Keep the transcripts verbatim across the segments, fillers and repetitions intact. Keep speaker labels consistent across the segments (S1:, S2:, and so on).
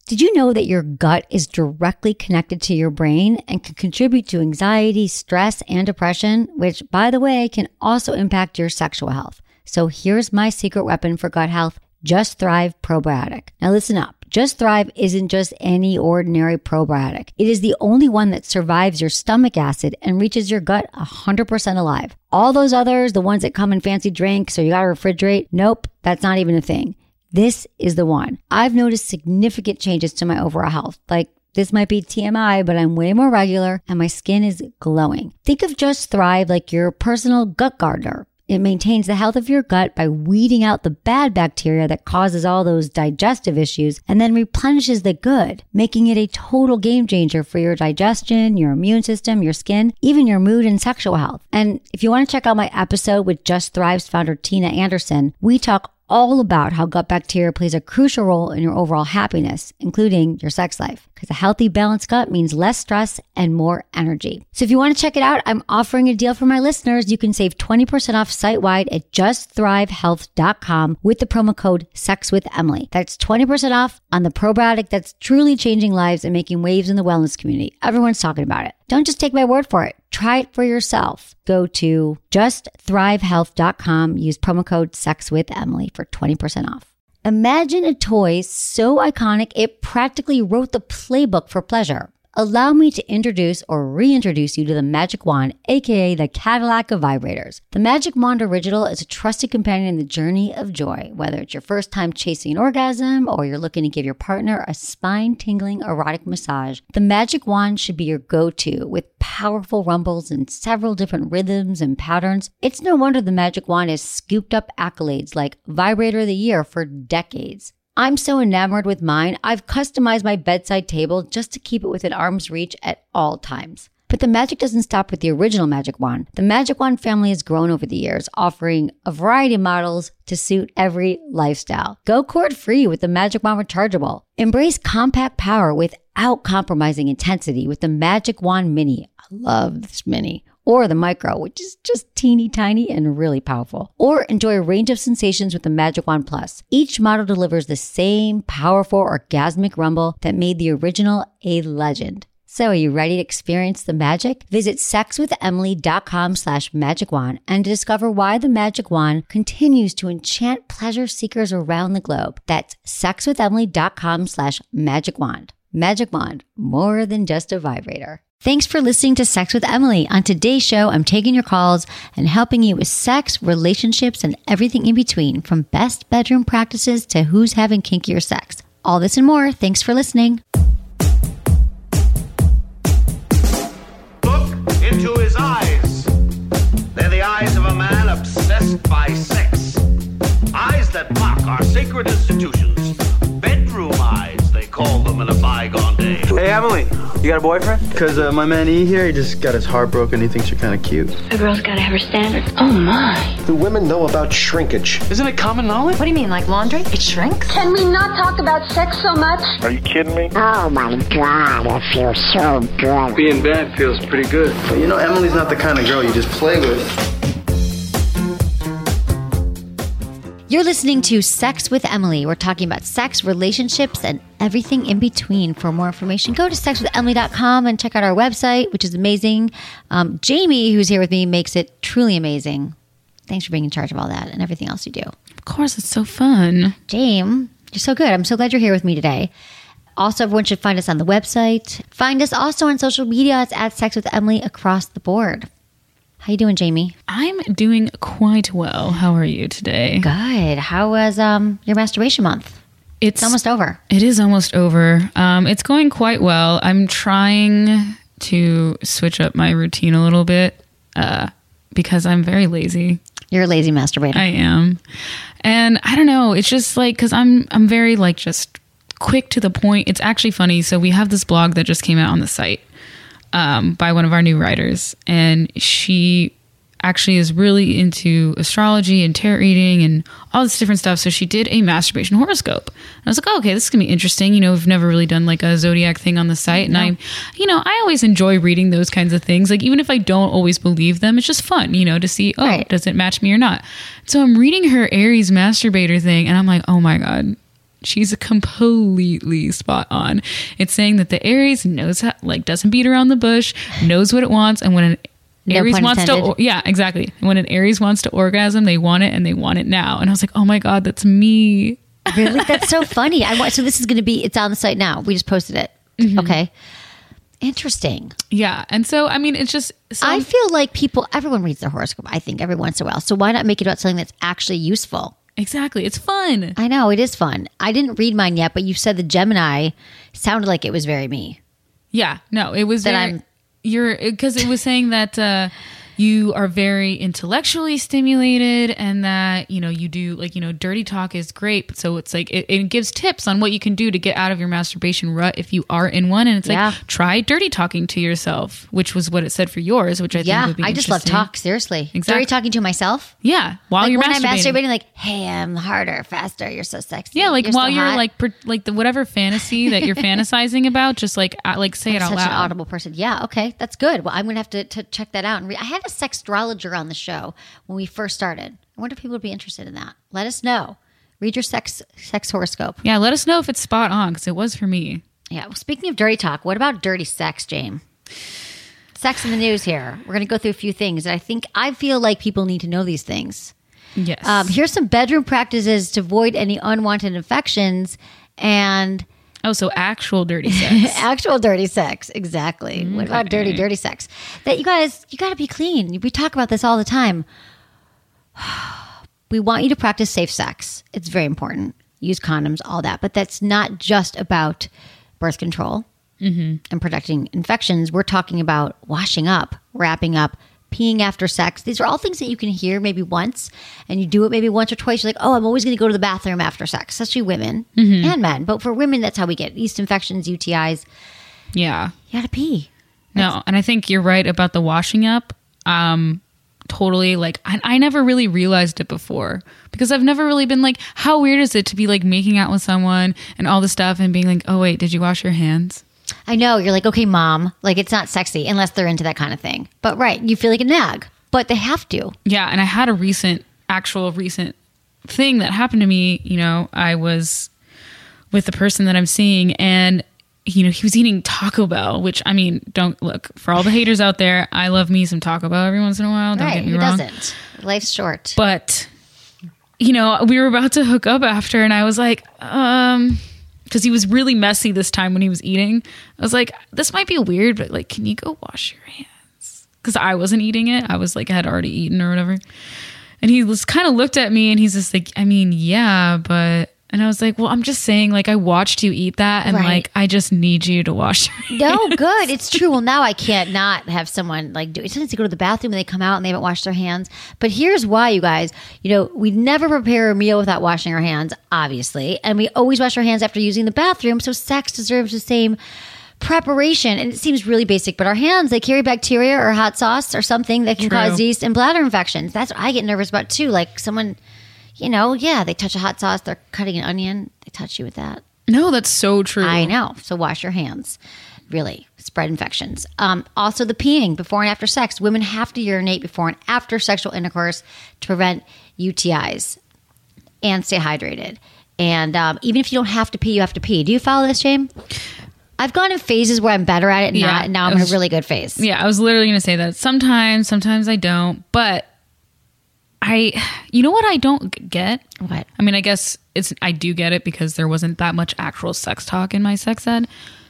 S1: Did you know that your gut is directly connected to your brain and can contribute to anxiety, stress, and depression, which, by the way, can also impact your sexual health? So here's my secret weapon for gut health, Just Thrive Probiotic. Now listen up. Just Thrive isn't just any ordinary probiotic. It is the only one that survives your stomach acid and reaches your gut one hundred percent alive. All those others, the ones that come in fancy drinks or you gotta refrigerate, nope, that's not even a thing. This is the one. I've noticed significant changes to my overall health. Like, this might be T M I, but I'm way more regular and my skin is glowing. Think of Just Thrive like your personal gut gardener. It maintains the health of your gut by weeding out the bad bacteria that causes all those digestive issues and then replenishes the good, making it a total game changer for your digestion, your immune system, your skin, even your mood and sexual health. And if you want to check out my episode with Just Thrive's founder, Tina Anderson, we talk all about how gut bacteria plays a crucial role in your overall happiness, including your sex life. Because a healthy, balanced gut means less stress and more energy. So if you want to check it out, I'm offering a deal for my listeners. You can save twenty percent off site-wide at just thrive health dot com with the promo code SEXWITHEMILY. That's twenty percent off on the probiotic that's truly changing lives and making waves in the wellness community. Everyone's talking about it. Don't just take my word for it. Try it for yourself. Go to just thrive health dot com. Use promo code SEXWITHEMILY for twenty percent off. Imagine a toy so iconic it practically wrote the playbook for pleasure. Allow me to introduce or reintroduce you to the Magic Wand, aka the Cadillac of vibrators. The Magic Wand Original is a trusted companion in the journey of joy. Whether it's your first time chasing an orgasm or you're looking to give your partner a spine-tingling erotic massage, the Magic Wand should be your go-to with powerful rumbles and several different rhythms and patterns. It's no wonder the Magic Wand has scooped up accolades like Vibrator of the Year for decades. I'm so enamored with mine, I've customized my bedside table just to keep it within arm's reach at all times. But the magic doesn't stop with the original Magic Wand. The Magic Wand family has grown over the years, offering a variety of models to suit every lifestyle. Go cord-free with the Magic Wand Rechargeable. Embrace compact power without compromising intensity with the Magic Wand Mini. I love this Mini. Or the Micro, which is just teeny tiny and really powerful. Or enjoy a range of sensations with the Magic Wand Plus. Each model delivers the same powerful orgasmic rumble that made the original a legend. So are you ready to experience the magic? Visit sexwithemily dot com slash magic wand and discover why the Magic Wand continues to enchant pleasure seekers around the globe. That's sexwithemily dot com slash magic wand. Magic Wand, more than just a vibrator. Thanks for listening to Sex with Emily. On today's show, I'm taking your calls and helping you with sex, relationships, and everything in between, from best bedroom practices to who's having kinkier sex. All this and more. Thanks for listening.
S2: Look into his eyes. They're the eyes of a man obsessed by sex. Eyes that mock our sacred institutions. Bedroom eyes, they call them in a bygone day.
S3: Hey, Emily, you got a boyfriend? Because uh, my man E here, he just got his heart broken. He thinks you're kind of cute.
S4: A girl's got to have her standards. Oh, my.
S5: Do women know about shrinkage?
S3: Isn't it common knowledge?
S4: What do you mean, like laundry? It shrinks?
S6: Can we not talk about sex so much?
S7: Are you kidding me?
S8: Oh, my God, it feels so good.
S3: Being bad feels pretty good. But you know, Emily's not the kind of girl you just play with.
S1: You're listening to Sex with Emily. We're talking about sex, relationships, and everything in between. For more information, go to sex with emily dot com and check out our website, which is amazing. Um, Jamie, who's here with me, makes it truly amazing. Thanks for being in charge of all that and everything else you do.
S9: Of course, it's so fun.
S1: James, you're so good. I'm so glad you're here with me today. Also, everyone should find us on the website. Find us also on social media. It's at Sex with Emily across the board. How you doing, Jamie?
S9: I'm doing quite well. How are you today?
S1: Good. How was um, your masturbation month?
S9: It's,
S1: it's almost over.
S9: It is almost over. Um, it's going quite well. I'm trying to switch up my routine a little bit uh, because I'm very lazy.
S1: You're a lazy masturbator.
S9: I am. And I don't know. It's just like, because I'm, I'm very like just quick to the point. It's actually funny. So we have this blog that just came out on the site. Um, by one of our new writers, and she actually is really into astrology and tarot reading and all this different stuff. So she did a masturbation horoscope. And I was like, oh, okay, this is gonna be interesting. You know, we've never really done like a zodiac thing on the site, and no. I, you know, I always enjoy reading those kinds of things. Like even if I don't always believe them, it's just fun, you know, to see, oh, right. Does it match me or not? So I'm reading her Aries masturbator thing, and I'm like, oh my god. she's completely spot on. It's saying that the Aries knows how, like doesn't beat around the bush, knows what it wants, and when an
S1: No
S9: Aries
S1: pun
S9: wants
S1: intended.
S9: to, yeah, exactly. When an Aries wants to orgasm, they want it and they want it now. And I was like, oh my God, that's me.
S1: Really? That's so funny. I want, so this is going to be, it's on the site now. We just posted it.
S9: Mm-hmm.
S1: Okay. Interesting.
S9: Yeah. And so, I mean, it's just, some,
S1: I feel like people, everyone reads their horoscope, I think, every once in a while. So why not make it about something that's actually useful?
S9: exactly. It's fun.
S1: I know, it is fun. I didn't read mine yet, but you said the Gemini sounded like it was very me.
S9: Yeah. No, it was
S1: That
S9: very,
S1: I'm-
S9: you're, because it was saying that, uh, you are very intellectually stimulated and that, you know, you do like, you know, dirty talk is great. But so it's like, it, it gives tips on what you can do to get out of your masturbation rut if you are in one. And it's
S1: Yeah.
S9: like, try dirty talking to yourself, which was what it said for yours, which I think
S1: Yeah,
S9: would be
S1: I just love
S9: interesting.
S1: talk, seriously.
S9: Exactly.
S1: Dirty talking to myself.
S9: Yeah. While
S1: Like
S9: you're
S1: when I'm
S9: masturbating.
S1: masturbating, like, hey, I'm harder, faster, you're so sexy.
S9: Yeah, like
S1: you're
S9: while
S1: so
S9: you're
S1: hot.
S9: like per, like the whatever fantasy that you're fantasizing about, just like uh, like say
S1: I'm
S9: it out
S1: such
S9: loud.
S1: an audible person. Yeah, okay, that's good. Well, I'm going to have to, to check that out. And re- I had a sexastrologer on the show when we first started. I wonder if people would be interested in that. Let us know. Read your sex sex horoscope.
S9: Yeah, let us know if it's spot on because it was for me.
S1: Yeah. Well, speaking of dirty talk, what about dirty sex, James? Sex in the news here. We're going to go through a few things. And I think I feel like people need to know these things.
S9: Yes.
S1: Um, here's some bedroom practices to avoid any unwanted infections and
S9: oh, so actual dirty sex.
S1: actual dirty sex. Exactly. What about dirty, dirty sex? That you guys, you got to be clean. We talk about this all the time. We want you to practice safe sex. It's very important. Use condoms, all that. But that's not just about birth control and protecting infections. We're talking about washing up, wrapping up, peeing after sex. These are all things that you can hear maybe once, and you do it maybe once or twice. You're like, oh, I'm always going to go to the bathroom after sex, especially women and men. But for women, that's how we get yeast infections, U T Is.
S9: Yeah.
S1: You got to pee.
S9: No, and I think you're right about the washing up. Um, totally. Like, I, I never really realized it before because I've never really been like, how weird is it to be like making out with someone and all this stuff and being like, oh, wait, did you wash your hands?
S1: I know. You're like, okay, mom. Like, it's not sexy unless they're into that kind of thing. But right, you feel like a nag, but they have to.
S9: Yeah, and I had a recent, actual recent thing that happened to me. You know, I was with the person that I'm seeing, and you know, he was eating Taco Bell, which I mean, don't look for all the haters out there. I love me some Taco Bell every once in a while. Don't
S1: Right.
S9: get me
S1: Who
S9: wrong.
S1: doesn't? Life's short.
S9: But you know, we were about to hook up after, and I was like, um. because he was really messy this time when he was eating. I was like, this might be weird, but like, can you go wash your hands? Because I wasn't eating it. I was like, I had already eaten or whatever. And he was kind of looked at me and he's just like, I mean, yeah, but... And I was like, well, I'm just saying, like, I watched you eat that and
S1: Right.
S9: like, I just need you to wash your hands.
S1: No, good. It's true. Well, now I can't not have someone like do it. Sometimes they go to the bathroom and they come out and they haven't washed their hands. But here's why, you guys. You know, we never prepare a meal without washing our hands, obviously. And we always wash our hands after using the bathroom. So sex deserves the same preparation. And it seems really basic, but our hands, they carry bacteria or hot sauce or something that can
S9: True.
S1: cause yeast and bladder infections. That's what I get nervous about too. Like someone, you know, yeah, they touch a hot sauce, they're cutting an onion, they touch you with that.
S9: No, that's so true.
S1: I know. So wash your hands. Really spread infections. Um, also, the peeing before and after sex. Women have to urinate before and after sexual intercourse to prevent U T Is and stay hydrated. And um, even if you don't have to pee, you have to pee. Do you follow this, Shane? I've gone in phases where I'm better at it and
S9: Yeah,
S1: not, and now I'm
S9: it
S1: in
S9: was-
S1: a really good phase.
S9: Yeah, I was literally going to say that. Sometimes, sometimes I don't. But I, you know what I don't g- get?
S1: What?
S9: I mean, I guess it's I do get it because there wasn't that much actual sex talk in my sex ed.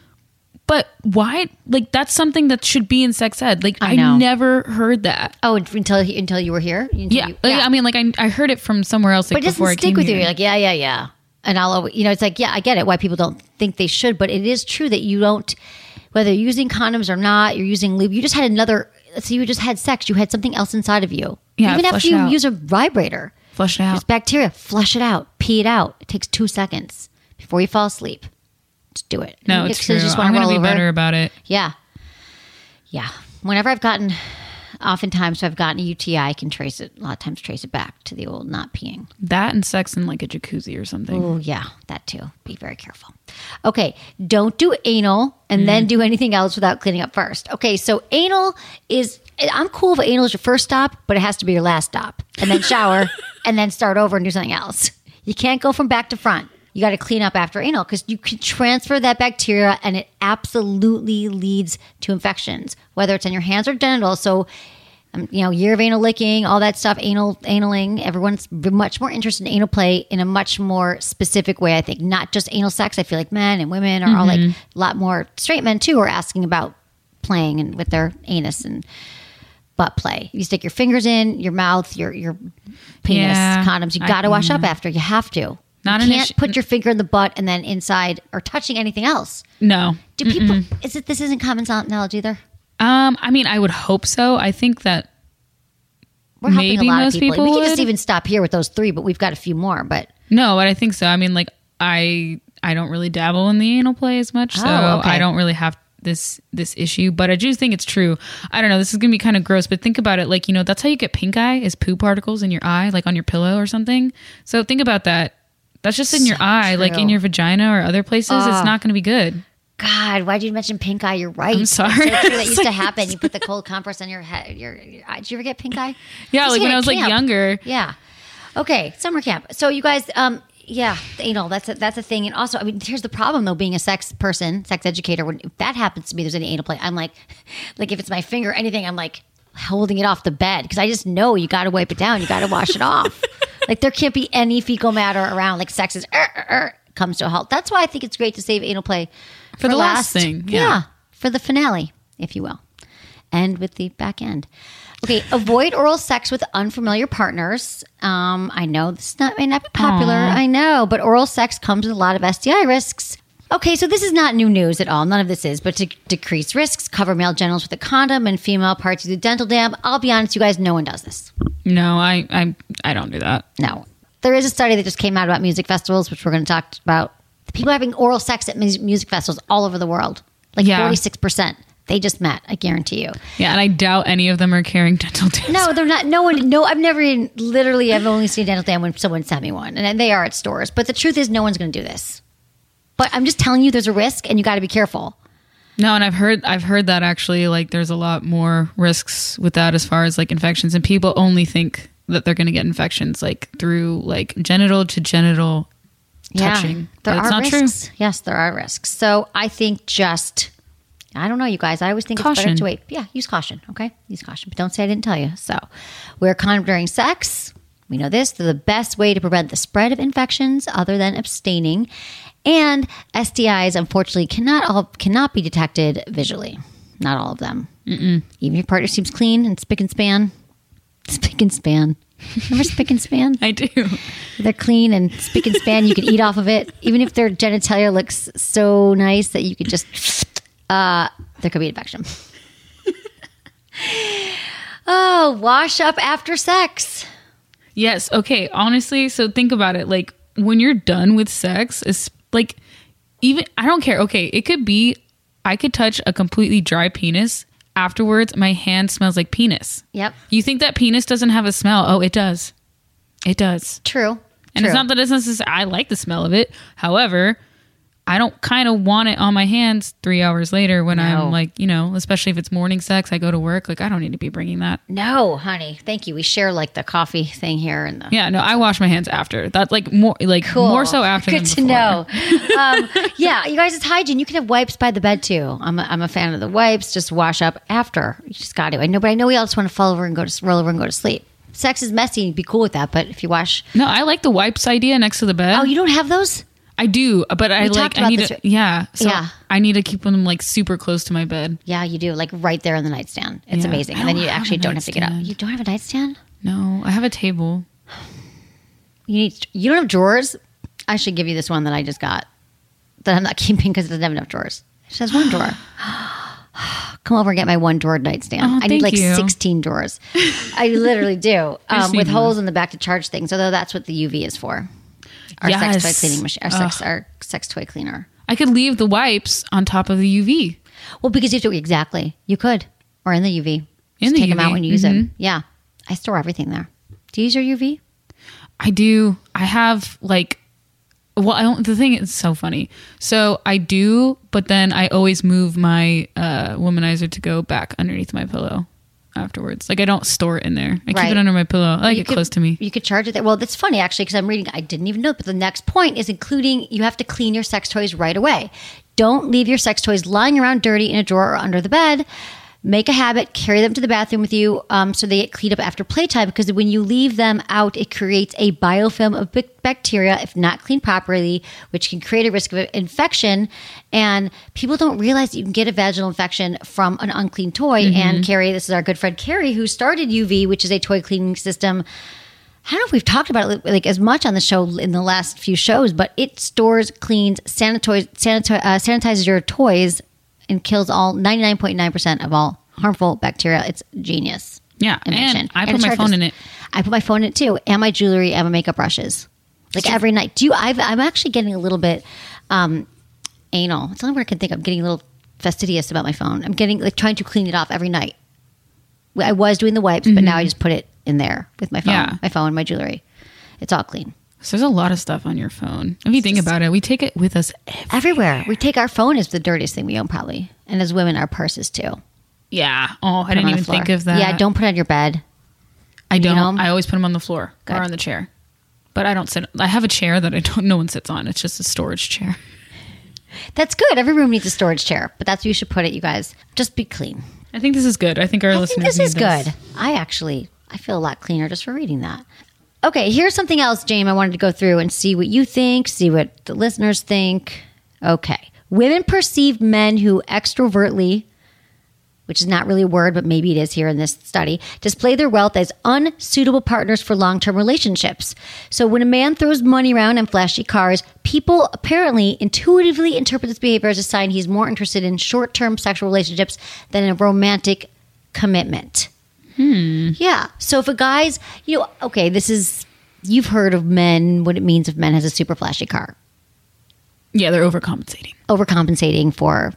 S9: But why? Like, that's something that should be in sex ed. Like,
S1: I
S9: I,
S1: know.
S9: never heard that.
S1: Oh, until until you were here? Until
S9: Yeah,
S1: you-
S9: like, I mean, like I, I heard it from somewhere else. Like
S1: but it doesn't
S9: before I
S1: stick
S9: came
S1: with
S9: here.
S1: you. You're like, yeah, yeah, yeah. And I'll, always, you know, it's like, yeah, I get it why people don't think they should, but it is true that you don't, whether you're using condoms or not, you're using lube, you just had another, so you just had sex, you had something else inside of you.
S9: Yeah,
S1: Even
S9: flush
S1: after
S9: it
S1: you
S9: out.
S1: use a vibrator,
S9: Flush it
S1: there's
S9: out.
S1: bacteria, flush it out, pee it out. It takes two seconds before you fall asleep. Just do it.
S9: No,
S1: You
S9: it's
S1: just
S9: true.
S1: just
S9: I'm
S1: wanna
S9: going to
S1: roll
S9: be
S1: over.
S9: better about it.
S1: Yeah. Yeah. Whenever I've gotten, oftentimes I've gotten a U T I, I can trace it, a lot of times trace it back to the old not peeing.
S9: That and sex in like a jacuzzi or something.
S1: Oh, yeah, that too. Be very careful. Okay, don't do anal and
S9: Mm.
S1: then do anything else without cleaning up first. Okay, so anal is, I'm cool if anal is your first stop, but it has to be your last stop. And then shower and then start over and do something else. You can't go from back to front. you got to clean up after anal because you can transfer that bacteria and it absolutely leads to infections, whether it's in your hands or genitals. So, um, you know, year of anal licking, all that stuff, anal, analing, everyone's much more interested in anal play in a much more specific way, I think. Not just anal sex. I feel like men and women are mm-hmm. all like a lot more, straight men too are asking about playing and with their anus and butt play. You stick your fingers in, your mouth, your your penis,
S9: yeah,
S1: condoms. You got to wash
S9: yeah.
S1: up after. You have to.
S9: Not
S1: you
S9: an
S1: can't
S9: issue.
S1: put your finger in the butt and then inside or touching anything else.
S9: No.
S1: Do people? Mm-mm. Is it? This isn't common knowledge either.
S9: Um, I mean, I would hope so. I think that
S1: we're helping
S9: maybe
S1: a lot
S9: most
S1: of people.
S9: people
S1: We can
S9: would.
S1: just even stop here with those three, but we've got a few more. But
S9: no, but I think so. I mean, like I I don't really dabble in the anal play as much, so
S1: oh, okay.
S9: I don't really have this this issue. But I do think it's true. I don't know. This is gonna be kind of gross, but think about it. Like, you know, that's how you get pink eye is poo particles in your eye, like on your pillow or something. So think about that. That's just in
S1: So
S9: your eye,
S1: true.
S9: like in your vagina or other places.
S1: Uh,
S9: it's not going to be good.
S1: God, why'd you mention pink eye? You're right.
S9: I'm sorry.
S1: It's so true. That used to happen. You put the cold compress on your head. Your, your eye. Did you ever get pink eye?
S9: Yeah,
S1: Just
S9: like when
S1: at
S9: I was like
S1: camp.
S9: younger.
S1: Yeah. Okay, summer camp. So you guys, um, yeah, anal. That's a, that's a thing. And also, I mean, here's the problem though. Being a sex person, sex educator, when if that happens to me, there's any anal play. I'm like, like if it's my finger, or anything, I'm like holding it off the bed because I just know you got to wipe it down. You got to wash it off. Like there can't be any fecal matter around. Like sex is er, er, er, comes to a halt. That's why I think it's great to save anal play for,
S9: For the last thing, yeah.
S1: for the finale, if you will, and with the back end. Okay, avoid oral sex with unfamiliar partners. Um, I know this not, may not be popular.
S9: Aww.
S1: I know, but oral sex comes with a lot of S T I risks. Okay, so this is not new news at all. None of this is, but to decrease risks, cover male genitals with a condom and female parts with a dental dam. I'll be honest, you guys, no one does this.
S9: No, I, I, I don't do that.
S1: No. There is a study that just came out about music festivals, which we're going to talk about. People having oral sex at mus- music festivals all over the world. Like
S9: Yeah.
S1: forty-six percent. They just met, I guarantee you.
S9: Yeah, and I doubt any of them are carrying dental dams.
S1: No, they're not. No one, no, I've never even, literally, I've only seen a dental dam when someone sent me one. And they are at stores. But the truth is, no one's going to do this. But I'm just telling you, there's a risk and you got to be careful.
S9: No, and I've heard I've heard that actually, like, there's a lot more risks with that as far as like infections, and people only think that they're going to get infections like through like genital to genital touching.
S1: Yeah,
S9: but
S1: there
S9: it's
S1: are
S9: not
S1: risks.
S9: true.
S1: Yes, there are risks. So I think just, I don't know, you guys. I always think it's better
S9: Caution.
S1: to wait. Yeah, use caution. Okay, use caution, but don't say I didn't tell you. So, wear condom during sex. We know this. They're the best way to prevent the spread of infections, other than abstaining. And S T Is, unfortunately, cannot all cannot be detected visually. Not all of them. Mm-mm. Even if your partner seems clean and spick and span. Spick and span. Remember spick and span?
S9: I do.
S1: They're clean and spick and span. You can eat off of it. Even if their genitalia looks so nice that you could just, uh, there could be infection. Oh, wash up after sex.
S9: Yes. Okay. Honestly, so think about it. Like when you're done with sex, it's like even I don't care. Okay, it could be I could touch a completely dry penis. Afterwards, my hand smells like penis.
S1: Yep.
S9: You think that penis doesn't have a smell? Oh, it does. It does.
S1: True.
S9: And
S1: True.
S9: it's not that it's necessary. I like the smell of it. However, I don't kind of want it on my hands three hours later when
S1: No.
S9: I'm like, you know, especially if it's morning sex, I go to work. Like, I don't need to be bringing that.
S1: No, honey. Thank you. We share like the coffee thing here and the.
S9: Yeah, no, I wash my hands after. That's like more, like
S1: Cool.
S9: more so after.
S1: Good
S9: than
S1: to
S9: before.
S1: know. um, yeah, you guys, it's hygiene. You can have wipes by the bed too. I'm a, I'm a fan of the wipes. Just wash up after. You just got to. I know, but I know we all just want to fall over and go to roll over and go to sleep. Sex is messy. You'd be cool with that, but if you wash,
S9: No, I like the wipes idea next to the bed.
S1: oh, you don't have those?
S9: I do, but I
S1: We
S9: like
S1: talked
S9: I
S1: about
S9: need
S1: this,
S9: to,
S1: right?
S9: yeah. So
S1: Yeah.
S9: I need to keep them like super close to my bed.
S1: Yeah, you do. Like right there in the nightstand. It's
S9: Yeah.
S1: amazing.
S9: I
S1: And then
S9: don't
S1: you
S9: have
S1: actually
S9: a
S1: don't have to get up.
S9: nightstand.
S1: You don't have a nightstand?
S9: No, I have a table.
S1: You need. You don't have drawers? I should give you this one that I just got that I'm not keeping because it doesn't have enough drawers. It just has one drawer. Come over and get my one drawer nightstand.
S9: Oh,
S1: I need
S9: thank
S1: like
S9: you.
S1: sixteen drawers. I literally do.
S9: I just
S1: Um, with
S9: need
S1: holes
S9: one.
S1: in the back to charge things. Although that's what the U V is for. Our
S9: Yes.
S1: sex toy cleaning machine. Our sex, our sex toy cleaner.
S9: I could leave the wipes on top of the U V.
S1: Well, because you have to, exactly. You could. Or in the U V.
S9: In
S1: Just
S9: the
S1: take them
S9: U V.
S1: out when you use
S9: Mhm.
S1: them. Yeah. I store everything there. Do you use your U V?
S9: I do. I have like, well, I don't, the thing is so funny. So I do, but then I always move my uh, womanizer to go back underneath my pillow. afterwards. Like I don't store it in there. I
S1: Right.
S9: keep it under my pillow. I like
S1: You
S9: it
S1: could-
S9: close to me.
S1: You could charge it there. Well, that's funny actually because I'm reading. I didn't even know, but the next point is including you have to clean your sex toys right away. Don't leave your sex toys lying around dirty in a drawer or under the bed. Make a habit, carry them to the bathroom with you um, so they get cleaned up after playtime because when you leave them out, it creates a biofilm of b- bacteria if not cleaned properly, which can create a risk of infection. And people don't realize that you can get a vaginal infection from an unclean toy.
S9: Mm-hmm.
S1: And Carrie, this is our good friend Carrie, who started U V, which is a toy cleaning system. I don't know if we've talked about it like as much on the show in the last few shows, but it stores, cleans, sanitize, sanitize, uh, sanitizes your toys and kills all ninety-nine point nine percent of all harmful bacteria. It's genius.
S9: Yeah,
S1: invention.
S9: and I
S1: And
S9: put
S1: it
S9: my
S1: charges.
S9: phone in it.
S1: I put my phone in it too, and my jewelry and my makeup brushes. Like every night. Do you? I've, I'm actually getting a little bit um, anal. It's the only word I can think of. I'm getting a little fastidious about my phone. I'm getting like trying to clean it off every night. I was doing the wipes, but now I just put it in there with my phone,
S9: Yeah.
S1: my phone, my jewelry. It's all clean.
S9: So there's a lot of stuff on your phone. If you think about it, we take it with us everywhere.
S1: Everywhere. We take our phone as the dirtiest thing we own, probably. And as women, our purses too.
S9: Yeah. Oh, I
S1: Put 'em
S9: didn't
S1: on the
S9: even
S1: floor.
S9: think of that.
S1: Yeah, don't put it on your bed.
S9: I don't.
S1: know?
S9: I always put them on the floor
S1: Good.
S9: or on the chair. But I don't sit. I have a chair that I don't. No one sits on. It's just a storage chair.
S1: That's good. Every room needs a storage chair, but that's where you should put it, you guys. Just be clean.
S9: I think this is good. I think our
S1: I think
S9: listeners
S1: this is
S9: need this.
S1: good. I actually, I feel a lot cleaner just for reading that. Okay, here's something else, James, I wanted to go through and see what you think, see what the listeners think. Okay. Women perceive men who extrovertly, which is not really a word, but maybe it is here in this study, display their wealth as unsuitable partners for long-term relationships. So when a man throws money around and flashy cars, people apparently intuitively interpret this behavior as a sign he's more interested in short-term sexual relationships than in a romantic commitment. Hmm. Yeah. So if a guy's, you know, okay, this is, you've heard of men, what it means if men has a super flashy car.
S9: Yeah, they're overcompensating.
S1: Overcompensating for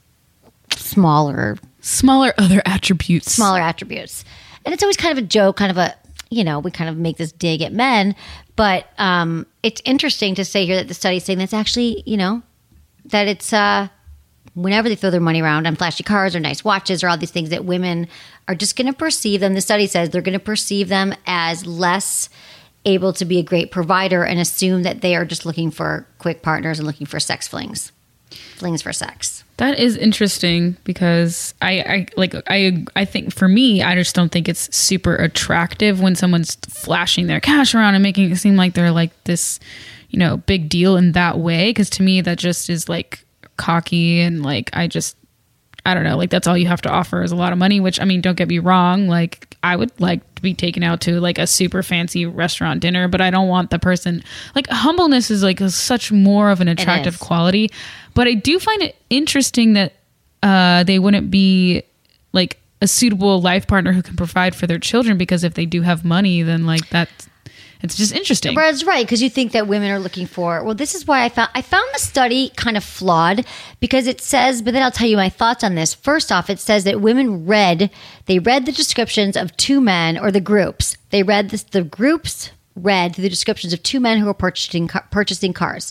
S1: smaller
S9: Smaller other attributes.
S1: smaller attributes. And it's always kind of a joke, kind of a, you know, we kind of make this dig at men. But um, it's interesting to say here that the study is saying that's actually, you know, that it's uh, whenever they throw their money around on flashy cars or nice watches or all these things that women are just going to perceive them. The study says they're going to perceive them as less able to be a great provider and assume that they are just looking for quick partners and looking for sex flings. Flings for sex.
S9: That is interesting because I, I like I I think for me I just don't think it's super attractive when someone's flashing their cash around and making it seem like they're like this, you know, big deal in that way. Because to me that just is like cocky and like I just I don't know, like that's all you have to offer is a lot of money. Which I mean, don't get me wrong, like I would like to be taken out to like a super fancy restaurant dinner, but I don't want the person like humbleness is like a, such more of an attractive
S1: is.
S9: quality. But I do find it interesting that uh, they wouldn't be like a suitable life partner who can provide for their children because if they do have money, then like that's it's just interesting.
S1: Brad's right because you think that women are looking for. Well, this is why I found I found the study kind of flawed because it says. But then I'll tell you my thoughts on this. First off, it says that women read they read the descriptions of two men or the groups. They read this, the groups read the descriptions of two men who were purchasing purchasing cars.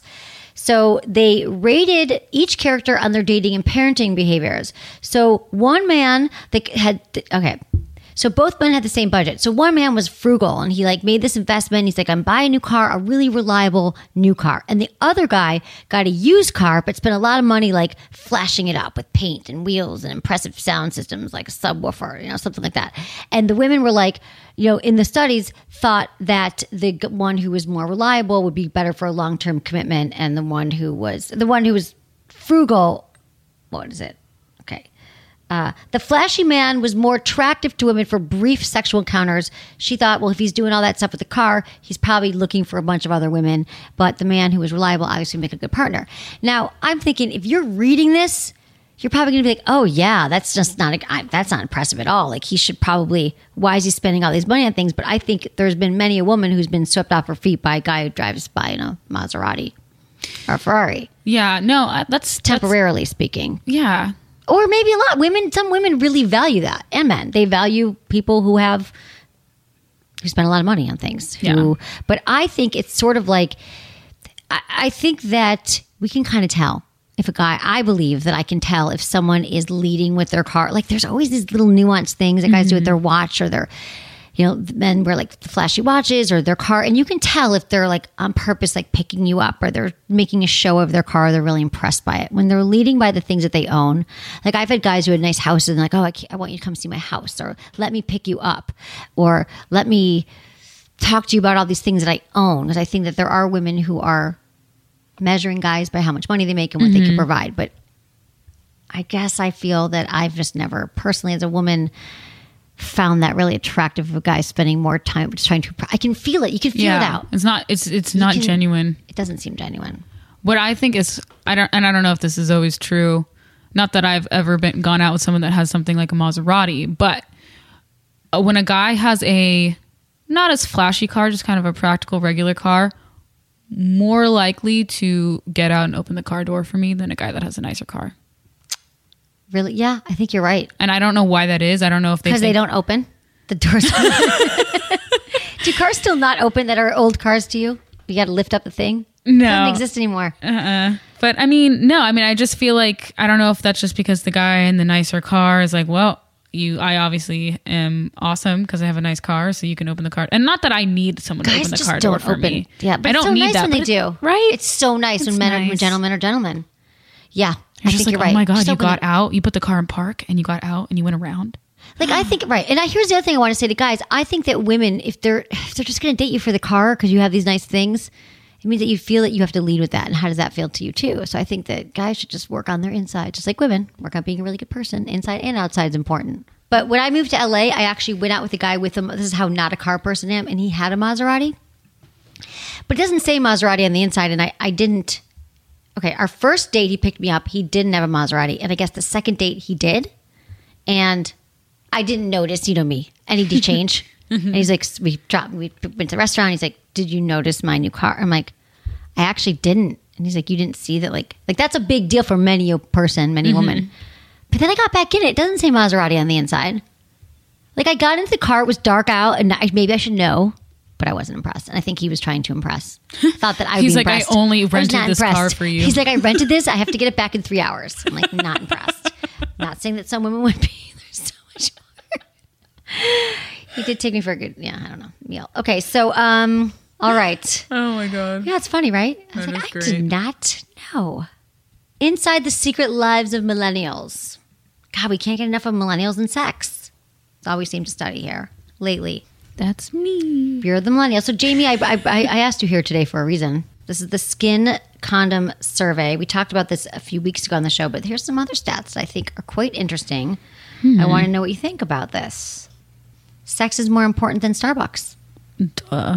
S1: So they rated each character on their dating and parenting behaviors. So one man that had okay. So both men had the same budget. So one man was frugal and he like made this investment. He's like, I'm buying a new car, a really reliable new car. And the other guy got a used car, but spent a lot of money like flashing it up with paint and wheels and impressive sound systems like a subwoofer, you know, something like that. And the women were like, you know, in the studies thought that the g- one who was more reliable would be better for a long-term commitment. And the one who was, the one who was frugal, what is it? Okay. Uh, the flashy man was more attractive to women for brief sexual encounters. She thought, well, if he's doing all that stuff with the car, he's probably looking for a bunch of other women. But the man who was reliable obviously would make a good partner. Now, I'm thinking if you're reading this, you're probably going to be like, oh, yeah, that's just not a, I, that's not impressive at all. Like he should probably, why is he spending all these money on things? But I think there's been many a woman who's been swept off her feet by a guy who drives by in a Maserati or a Ferrari,
S9: Yeah, no, uh, that's
S1: temporarily
S9: that's,
S1: speaking.
S9: Yeah.
S1: Or maybe a lot. Women, some women really value that. And men. They value people who have, who spend a lot of money on things. Who,
S9: Yeah.
S1: But I think it's sort of like, I, I think that we can kind of tell. if a guy, I believe that I can tell if someone is leading with their car. Like there's always these little nuanced things that guys mm-hmm. do with their watch or their, you know, men wear like flashy watches or their car. And you can tell if they're like on purpose, like picking you up or they're making a show of their car. They're really impressed by it. When they're leading by the things that they own. Like I've had guys who had nice houses and like, oh, I, can't, I want you to come see my house, or let me pick you up, or let me talk to you about all these things that I own. Because I think that there are women who are measuring guys by how much money they make and what mm-hmm. they can provide. But I guess I feel that I've just never personally as a woman found that really attractive of a guy spending more time just trying to, I can feel it. You can feel
S9: yeah,
S1: it out.
S9: It's not, it's, it's not
S1: can,
S9: genuine.
S1: It doesn't seem genuine.
S9: What I think is, I don't, and I don't know if this is always true. Not that I've ever been gone out with someone that has something like a Maserati, but when a guy has a, not as flashy car, just kind of a practical regular car, more likely to get out and open the car door for me than a guy that has a nicer car.
S1: Really? Yeah, I think you're right.
S9: And I don't know why that is. I don't know if they
S1: because they don't open the doors. Do cars still not open that are old cars to you? You got to lift up the thing?
S9: No.
S1: It doesn't exist anymore.
S9: Uh-uh. But I mean, no, I mean, I just feel like, I don't know if that's just because the guy in the nicer car is like, well, you, I obviously am awesome because I have a nice car, so you can open the car. And not that I need someone
S1: Guys
S9: to open the
S1: just
S9: car
S1: don't
S9: door for
S1: open.
S9: me.
S1: Yeah, but
S9: I don't
S1: it's so
S9: need
S1: nice
S9: that,
S1: when they
S9: it,
S1: do.
S9: right?
S1: It's so nice
S9: it's
S1: when men
S9: nice.
S1: are when gentlemen are gentlemen. Yeah,
S9: You're
S1: I
S9: just
S1: think
S9: like,
S1: you're right.
S9: oh my God,
S1: Just
S9: you
S1: open
S9: got
S1: the-
S9: out, you put the car in park, and you got out, and you went around.
S1: Like I think right, and I, here's the other thing I want to say to guys. I think that women, if they're if they're just going to date you for the car because you have these nice things, it means that you feel that you have to lead with that. And how does that feel to you too? So I think that guys should just work on their inside, just like women work on being a really good person. Inside and outside is important. But when I moved to L A, I actually went out with a guy with him. This is how not a car person I am, and he had a Maserati, but it doesn't say Maserati on the inside, and I I didn't. Okay, our first date, he picked me up. He didn't have a Maserati, and I guess the second date he did, and I didn't notice, you know me, any D change. Mm-hmm. And he's like, we dropped, we went to the restaurant. He's like, did you notice my new car? I'm like, I actually didn't. And he's like, you didn't see that? Like, like that's a big deal for many a person, many mm-hmm. women. But then I got back in it. It doesn't say Maserati on the inside. Like I got into the car, it was dark out, and I, maybe I should know, but I wasn't impressed. And I think he was trying to impress. Thought that I would
S9: He's
S1: be
S9: like,
S1: impressed.
S9: I only
S1: I
S9: rented this
S1: impressed.
S9: car for you.
S1: He's like, I rented this. I have to get it back in three hours. I'm like, not impressed. Not saying that some women would be. There's so much more. He did take me for a good, yeah, I don't know, meal. Okay, so, um, all right.
S9: Oh my God.
S1: Yeah, it's funny, right? I was
S9: That
S1: like,
S9: is
S1: I
S9: great.
S1: did not know. Inside the secret lives of millennials. God, we can't get enough of millennials and sex. That's all we seem to study here lately.
S9: That's me.
S1: You're the millennial. So, Jamie, I, I, I asked you here today for a reason. This is the Skin Condom Survey. We talked about this a few weeks ago on the show, but here's some other stats that I think are quite interesting. Hmm. I want to know what you think about this. Sex is more important than Starbucks.
S9: Duh.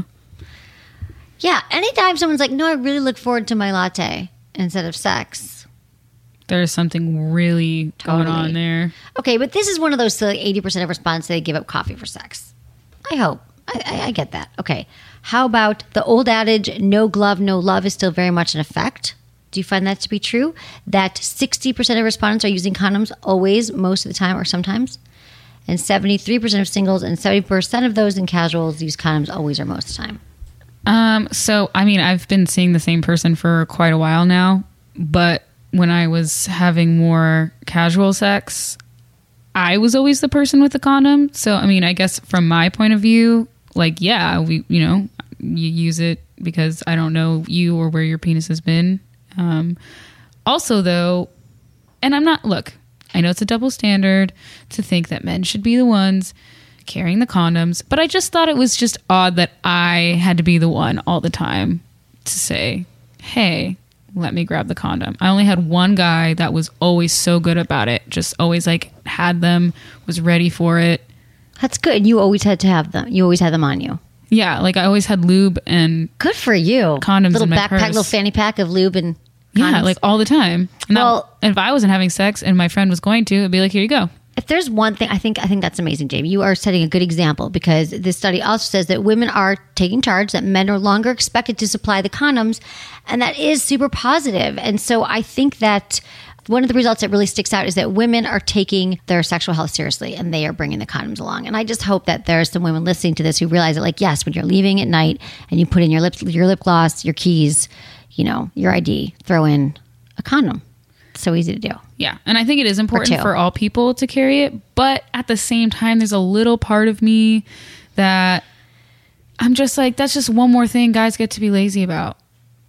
S1: Yeah, anytime someone's like, no, I really look forward to my latte instead of sex.
S9: There's something really
S1: Totally.
S9: going on there.
S1: Okay, but this is one of those, so like eighty percent of response, they give up coffee for sex. I hope. I, I, I get that. Okay. How about the old adage, no glove, no love is still very much in effect? Do you find that to be true? That sixty percent of respondents are using condoms always, most of the time, or sometimes? And seventy-three percent of singles and seventy percent of those in casuals use condoms always or most of the time.
S9: Um, so, I mean, I've been seeing the same person for quite a while now, but when I was having more casual sex, I was always the person with the condom. So, I mean, I guess from my point of view, like, yeah, we, you know, you use it because I don't know you or where your penis has been. Um, also, though, and I'm not, look, I know it's a double standard to think that men should be the ones carrying the condoms, but I just thought it was just odd that I had to be the one all the time to say, hey, let me grab the condom. I only had one guy that was always so good about it, just always like had them, was ready for it.
S1: That's good. You always had to have them. You always had them on you.
S9: Yeah, like I always had lube and
S1: Good for you.
S9: Condoms
S1: little
S9: in my
S1: backpack,
S9: purse.
S1: little fanny pack of lube and condoms.
S9: yeah, like all the time. And, that-
S1: Well-
S9: and if I wasn't having sex and my friend was going to, it'd be like, here you go.
S1: If there's one thing, I think I think that's amazing, Jamie. You are setting a good example because this study also says that women are taking charge, that men are no longer expected to supply the condoms, and that is super positive. And so I think that one of the results that really sticks out is that women are taking their sexual health seriously and they are bringing the condoms along. And I just hope that there are some women listening to this who realize that, like, yes, when you're leaving at night and you put in your lip, your lip gloss, your keys, you know, your I D, throw in a condom. It's so easy to do.
S9: Yeah. And I think it is important
S1: two.
S9: for all people to carry it. But at the same time, there's a little part of me that I'm just like, that's just one more thing guys get to be lazy about.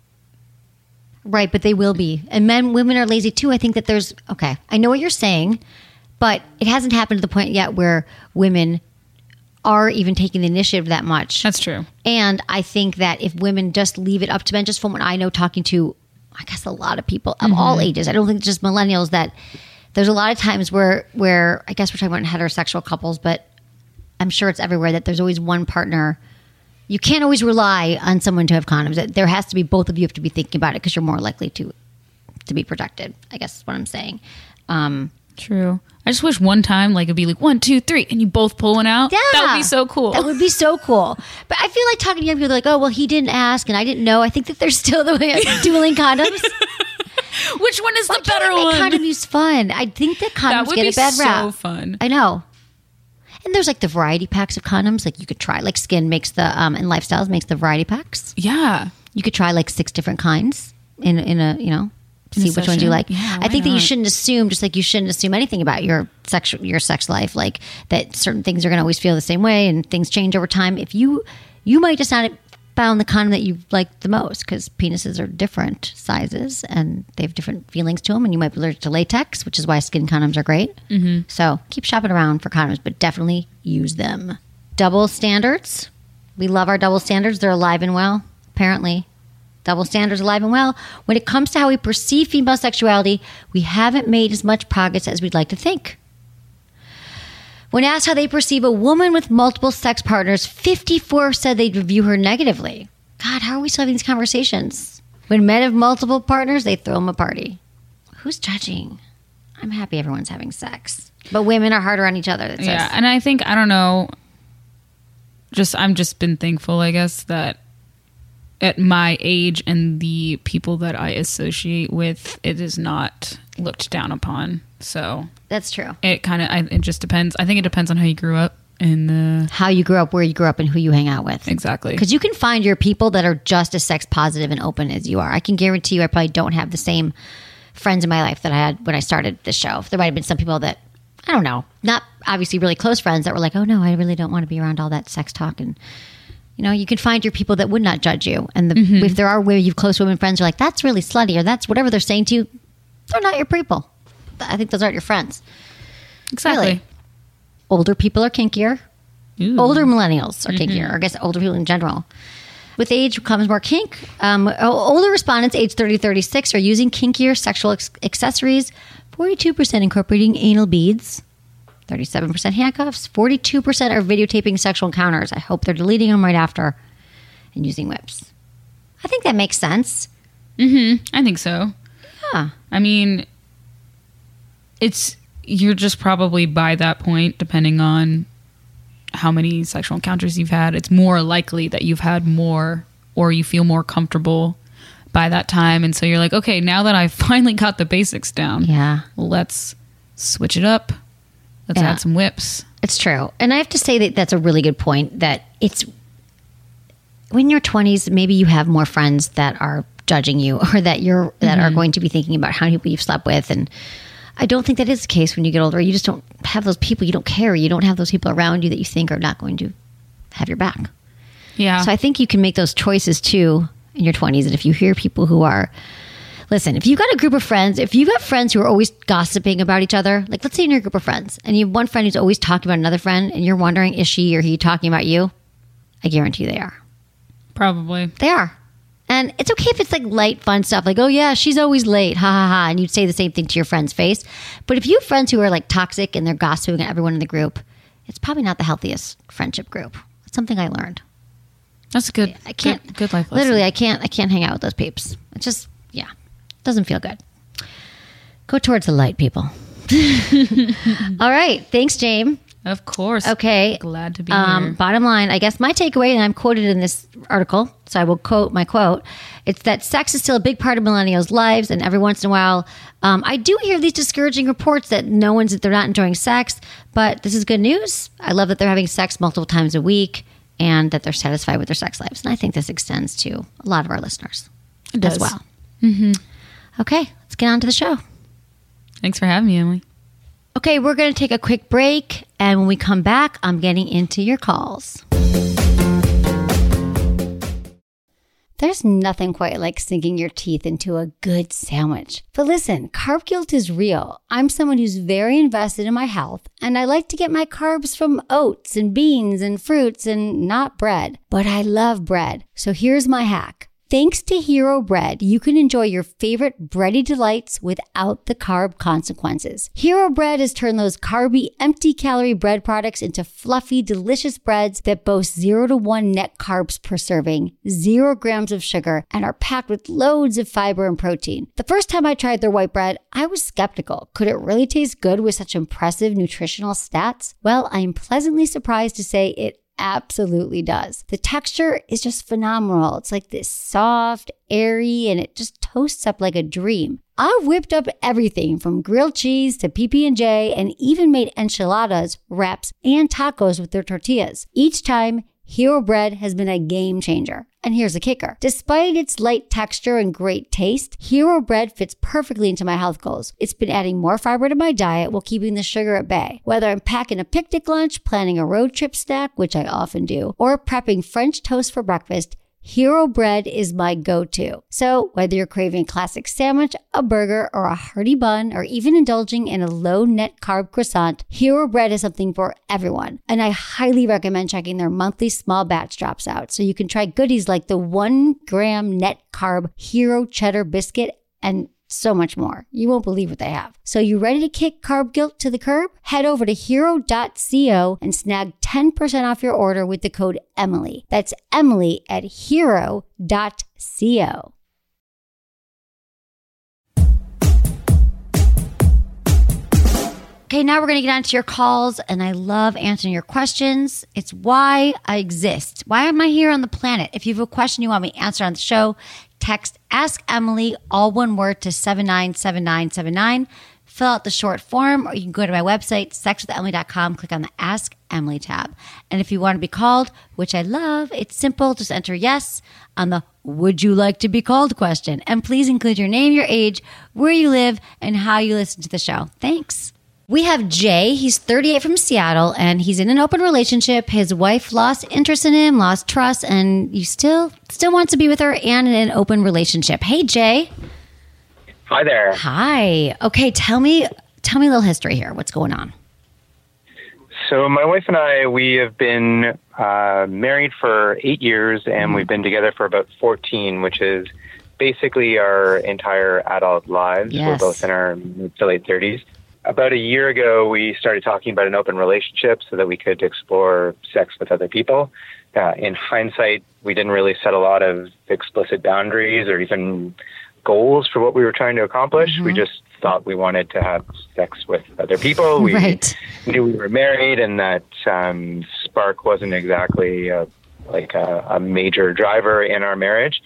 S1: Right, but they will be. And men, women are lazy too. I think that there's, okay, I know what you're saying, but it hasn't happened to the point yet where women are even taking the initiative that much.
S9: That's true.
S1: And I think that if women just leave it up to men, just from what I know, talking to, I guess, a lot of people of mm-hmm. all ages, I don't think it's just millennials, that there's a lot of times where, where I guess we're talking about heterosexual couples, but I'm sure it's everywhere, that there's always one partner. You can't always rely on someone to have condoms. There has to be, both of you have to be thinking about it because you're more likely to to be protected, I guess is what I'm saying. Um,
S9: True. I just wish one time, like, it'd be like one, two, three, and you both pull one out.
S1: Yeah.
S9: That would be so cool.
S1: That would be so cool. But I feel like talking to young people, they're like, oh, well, he didn't ask and I didn't know. I think that there's still the way of dueling condoms.
S9: Which one is
S1: Why
S9: the better
S1: can't we
S9: one?
S1: make condom use fun. I think that condoms
S9: That would
S1: get
S9: be
S1: a bad
S9: so
S1: rap.
S9: fun.
S1: I know. And there's like the variety packs of condoms. Like you could try, like Skin makes the, um, and Lifestyles makes the variety packs.
S9: Yeah.
S1: You could try like six different kinds in in a, you know,
S9: In a
S1: see which ones you
S9: session?
S1: like.
S9: Yeah,
S1: I think
S9: why
S1: that you
S9: not?
S1: shouldn't assume, just like you shouldn't assume anything about your sex, your sex life, like that certain things are going to always feel the same way and things change over time. If you, you might just not have found the condom that you like the most, because penises are different sizes and they have different feelings to them, and you might be allergic to latex, which is why Skin condoms are great. Mm-hmm. So keep shopping around for condoms, but definitely use them. Double standards. We love our double standards. They're alive and well, apparently. Double standards alive and well. When it comes to how we perceive female sexuality, we haven't made as much progress as we'd like to think. When asked how they perceive a woman with multiple sex partners, fifty-four said they'd view her negatively. God, how are we still having these conversations? When men have multiple partners, they throw them a party. Who's judging? I'm happy everyone's having sex. But women are harder on each other. That's
S9: Yeah.
S1: us.
S9: And I think, I don't know, just, I'm just been thankful, I guess, that at my age and the people that I associate with, it is not looked down upon. So
S1: That's true.
S9: it kind of, it just depends. I think it depends on how you grew up and the,
S1: How you grew up, where you grew up, and who you hang out with.
S9: exactly.
S1: Because you can find your people that are just as sex positive and open as you are. I can guarantee you I probably don't have the same friends in my life that I had when I started this show. There might have been some people that, I don't know, not obviously really close friends, that were like, oh no, I really don't want to be around all that sex talk. And, you know, you can find your people that would not judge you. And the,
S9: Mm-hmm.
S1: if there are where you've close women friends who are like, that's really slutty, or that's whatever they're saying to you, they're not your people. I think those aren't your friends.
S9: Exactly.
S1: Really. Older people are kinkier.
S9: Ooh.
S1: Older millennials are
S9: Mm-hmm.
S1: kinkier, or I guess older people in general. With age comes more kink. Um, older respondents, age thirty to thirty-six, are using kinkier sexual ex- accessories. forty-two percent incorporating anal beads. thirty-seven percent handcuffs. forty-two percent are videotaping sexual encounters. I hope they're deleting them right after and using whips. I think that makes sense.
S9: Mm-hmm. I think so.
S1: Yeah.
S9: I mean, it's, you're just probably by that point, depending on how many sexual encounters you've had, it's more likely that you've had more, or you feel more comfortable by that time. And so you're like, okay, now that I finally got the basics down,
S1: Yeah.
S9: let's switch it up. Let's
S1: Yeah.
S9: add some whips.
S1: It's true. And I have to say that that's a really good point, that it's when in your twenties, maybe you have more friends that are judging you, or that you're that are going to be thinking about how many people you've slept with. And I don't think that is the case when you get older. You just don't have those people. You don't care. You don't have those people around you that you think are not going to have your back.
S9: Yeah.
S1: So I think you can make those choices too in your twenties. And if you hear people who are, listen, if you've got a group of friends, if you've got friends who are always gossiping about each other, like let's say in your group of friends, and you have one friend who's always talking about another friend, and you're wondering, is she or he talking about you? I guarantee you they are.
S9: Probably.
S1: They are. And it's okay if it's like light, fun stuff, like, oh yeah, she's always late, ha ha ha, and you'd say the same thing to your friend's face. But if you have friends who are like toxic and they're gossiping at everyone in the group, it's probably not the healthiest friendship group. It's something I learned.
S9: That's a good,
S1: I can't,
S9: good, good life lesson.
S1: literally, I can't, I can't hang out with those peeps. It's just, yeah, doesn't feel good. Go towards the light, people. All right. Thanks, James.
S9: Of course.
S1: Okay.
S9: Glad to be
S1: um,
S9: here.
S1: Bottom line, I guess my takeaway, and I'm quoted in this article, so I will quote my quote. It's that sex is still a big part of millennials' lives, and every once in a while, um, I do hear these discouraging reports that no one's that they're not enjoying sex. But this is good news. I love that they're having sex multiple times a week, and that they're satisfied with their sex lives. And I think this extends to a lot of our listeners
S9: It does.
S1: as well. Mm-hmm. Okay, let's get on to the show.
S9: Thanks for having me, Emily.
S1: Okay, we're going to take a quick break. And when we come back, I'm getting into your calls. There's nothing quite like sinking your teeth into a good sandwich. But listen, carb guilt is real. I'm someone who's very invested in my health, and I like to get my carbs from oats and beans and fruits and not bread. But I love bread. So here's my hack. Thanks to Hero Bread, you can enjoy your favorite bready delights without the carb consequences. Hero Bread has turned those carby, empty-calorie bread products into fluffy, delicious breads that boast zero to one net carbs per serving, zero grams of sugar, and are packed with loads of fiber and protein. The first time I tried their white bread, I was skeptical. Could it really taste good with such impressive nutritional stats? Well, I am pleasantly surprised to say it absolutely does. The texture is just phenomenal. It's like this soft, airy, and it just toasts up like a dream. I whipped up everything from grilled cheese to P B and J and even made enchiladas, wraps, and tacos with their tortillas. Each time, Hero Bread has been a game changer. And here's the kicker. Despite its light texture and great taste, Hero Bread fits perfectly into my health goals. It's been adding more fiber to my diet while keeping the sugar at bay. Whether I'm packing a picnic lunch, planning a road trip snack, which I often do, or prepping French toast for breakfast, Hero Bread is my go-to. So whether you're craving a classic sandwich, a burger, or a hearty bun, or even indulging in a low-net carb croissant, Hero Bread is something for everyone. And I highly recommend checking their monthly small batch drops out so you can try goodies like the one gram net carb Hero Cheddar Biscuit and so much more. You won't believe what they have. So you ready to kick carb guilt to the curb? Head over to hero dot co and snag ten percent off your order with the code Emily. That's Emily at hero dot co. Okay, now we're going to get on to your calls, and I love answering your questions. It's why I exist. Why am I here on the planet? If you have a question you want me to answer on the show, text Ask Emily, all one word, to seven nine seven nine seven nine. Fill out the short form, or you can go to my website, sex with emily dot com, click on the Ask Emily tab. And if you want to be called, which I love, it's simple. Just enter yes on the Would You Like to Be Called question. And please include your name, your age, where you live, and how you listen to the show. Thanks. We have Jay. He's thirty-eight from Seattle, and he's in an open relationship. His wife lost interest in him, lost trust, and you still still wants to be with her and in an open relationship. Hey, Jay.
S7: Hi there.
S1: Hi. Okay, tell me tell me a little history here. What's going on?
S7: So my wife and I, we have been uh, married for eight years, and mm. we've been together for about fourteen, which is basically our entire adult lives.
S1: Yes.
S7: We're both in our mid to late thirties. About a year ago, we started talking about an open relationship so that we could explore sex with other people. Uh, in hindsight, we didn't really set a lot of explicit boundaries or even goals for what we were trying to accomplish. Mm-hmm. We just thought we wanted to have sex with other people. We
S1: right.
S7: knew we were married, and that um, spark wasn't exactly a, like a, a major driver in our marriage.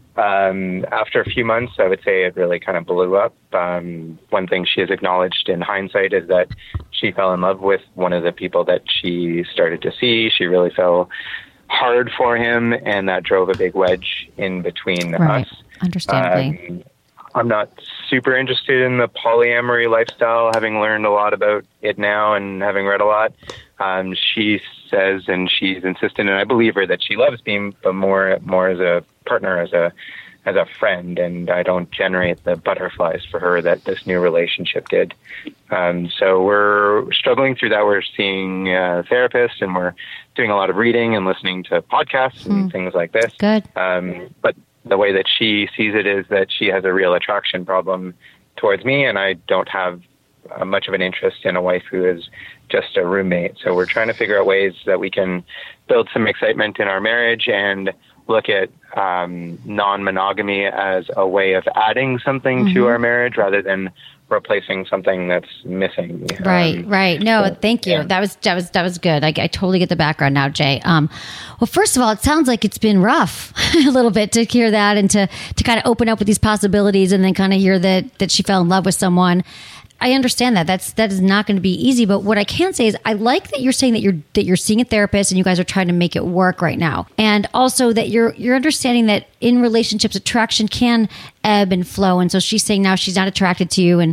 S7: Um, after a few months, I would say it really kind of blew up. Um, one thing she has acknowledged in hindsight is that she fell in love with one of the people that she started to see. She really fell hard for him, and that drove a big wedge in between
S1: right.
S7: us.
S1: Understandably.
S7: Um, I'm not super interested in the polyamory lifestyle, having learned a lot about it now and having read a lot. Um, she says, and she's insistent, and I believe her, that she loves me, but more more as a partner, as a as a friend, and I don't generate the butterflies for her that this new relationship did. Um, so we're struggling through that. We're seeing a therapist, and we're doing a lot of reading and listening to podcasts and mm. things like this.
S1: Good.
S7: Um, but the way that she sees it is that she has a real attraction problem towards me, and I don't have uh, much of an interest in a wife who is just a roommate. So we're trying to figure out ways that we can build some excitement in our marriage and look at um, non-monogamy as a way of adding something mm-hmm. to our marriage rather than replacing something that's missing.
S1: Right,
S7: um,
S1: right. No,
S7: so,
S1: thank you.
S7: Yeah.
S1: That was that was that was good. I, I totally get the background now, Jay. Um, well, first of all, it sounds like it's been rough a little bit to hear that and to to kind of open up with these possibilities and then kind of hear that that she fell in love with someone. I understand that. That's that is not going to be easy. But what I can say is I like that you're saying that you're that you're seeing a therapist and you guys are trying to make it work right now. And also that you're you're understanding that in relationships, attraction can ebb and flow. And so she's saying now she's not attracted to you and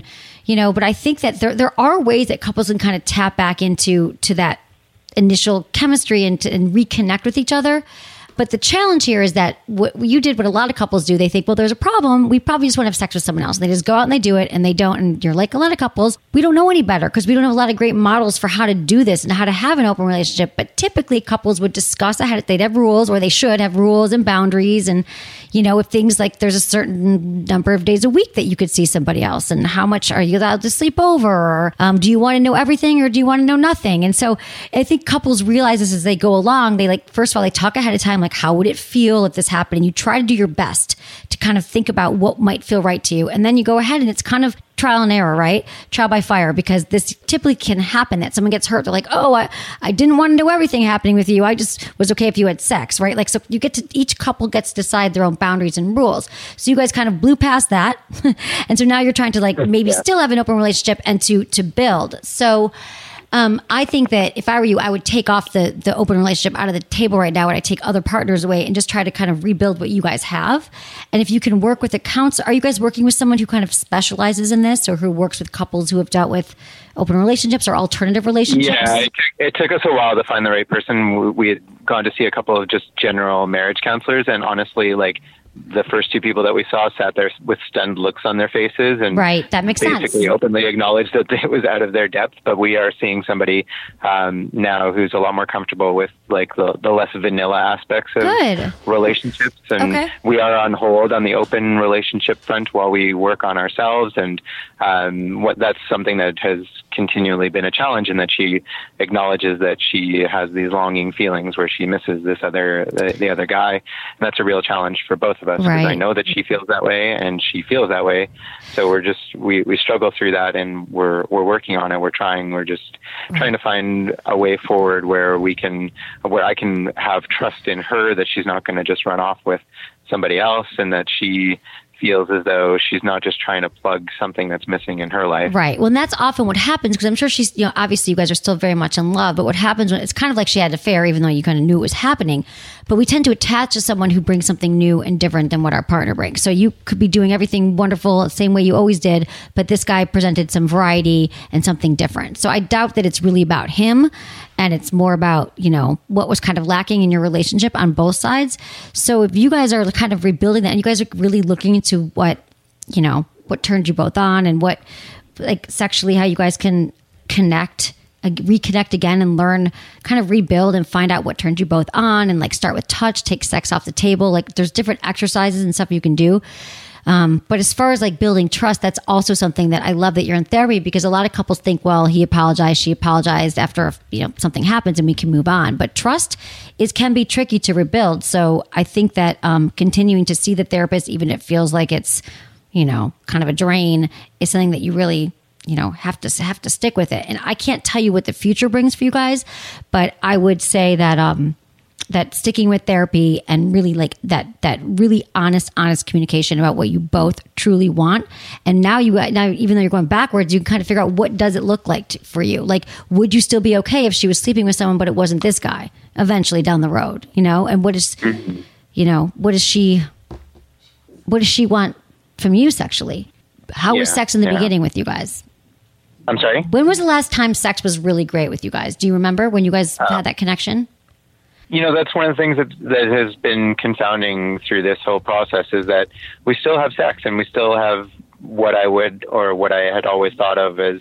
S1: you know, but I think that there there are ways that couples can kind of tap back into to that initial chemistry and, to, and reconnect with each other. But the challenge here is that what you did, what a lot of couples do, they think, well, there's a problem. We probably just want to have sex with someone else. And they just go out and they do it and they don't. And you're like a lot of couples, we don't know any better because we don't have a lot of great models for how to do this and how to have an open relationship. But typically couples would discuss ahead, they'd have rules, or they should have rules and boundaries. And, you know, if things like there's a certain number of days a week that you could see somebody else, and how much are you allowed to sleep over? Or um, do you want to know everything or do you want to know nothing? And so I think couples realize this as they go along. They like, first of all, they talk ahead of time, like, how would it feel if this happened? And you try to do your best to kind of think about what might feel right to you. And then you go ahead and it's kind of trial and error, right? Trial by fire, because this typically can happen that someone gets hurt. They're like, oh, I, I didn't want to know everything happening with you. I just was okay if you had sex, right? Like, so you get to, each couple gets to decide their own boundaries and rules. So you guys kind of blew past that. And so now you're trying to like maybe yeah. still have an open relationship and to, to build. So Um, I think that if I were you, I would take off the the open relationship out of the table right now, and I take other partners away and just try to kind of rebuild what you guys have. And if you can work with a counselor, are you guys working with someone who kind of specializes in this, or who works with couples who have dealt with open relationships or alternative relationships?
S7: Yeah, it, it took us a while to find the right person. We had gone to see a couple of just general marriage counselors, and honestly, like, the first two people that we saw sat there with stunned looks on their faces and
S1: right, that makes
S7: basically
S1: sense.
S7: openly acknowledged that it was out of their depth. But we are seeing somebody um, now who's a lot more comfortable with like the, the less vanilla aspects of
S1: Good.
S7: relationships. And
S1: okay.
S7: we are on hold on the open relationship front while we work on ourselves. And um, what that's something that has continually been a challenge, in that she acknowledges that she has these longing feelings where she misses this other the, the other guy. And that's a real challenge for both of us, because
S1: right.
S7: I know that she feels that way and she feels that way. So we're just we, we struggle through that, and we're we're working on it. We're trying. We're just right. trying to find a way forward where we can where I can have trust in her that she's not going to just run off with somebody else, and that she feels as though she's not just trying to plug something that's missing in her life.
S1: Right. Well, and that's often what happens, because I'm sure she's, you know, obviously you guys are still very much in love, but what happens when it's kind of like she had an affair, even though you kind of knew it was happening, but we tend to attach to someone who brings something new and different than what our partner brings. So you could be doing everything wonderful, the same way you always did, but this guy presented some variety and something different. So I doubt that it's really about him, and it's more about, you know, what was kind of lacking in your relationship on both sides. So if you guys are kind of rebuilding that, and you guys are really looking into what, you know, what turned you both on, and what, like, sexually, how you guys can connect, uh, reconnect again, and learn, kind of rebuild and find out what turned you both on, and like start with touch, take sex off the table. Like, there's different exercises and stuff you can do. Um, but as far as like building trust, that's also something that I love that you're in therapy, because a lot of couples think, well, he apologized, she apologized after, you know, something happens and we can move on. But trust is can be tricky to rebuild. So I think that um, continuing to see the therapist, even if it feels like it's, you know, kind of a drain, is something that you really, you know, have to have to stick with it. And I can't tell you what the future brings for you guys, but I would say that um, that sticking with therapy and really like that, that really honest, honest communication about what you both truly want. And now you, now, even though you're going backwards, you can kind of figure out, what does it look like to, for you? Like, would you still be okay if she was sleeping with someone, but it wasn't this guy eventually down the road, you know? And what is, you know, what does she, what does she want from you sexually? How yeah, was sex in the yeah. beginning with you guys?
S7: I'm sorry?
S1: When was the last time sex was really great with you guys? Do you remember when you guys uh, had that connection?
S7: You know, that's one of the things that, that has been confounding through this whole process, is that we still have sex, and we still have what I would, or what I had always thought of as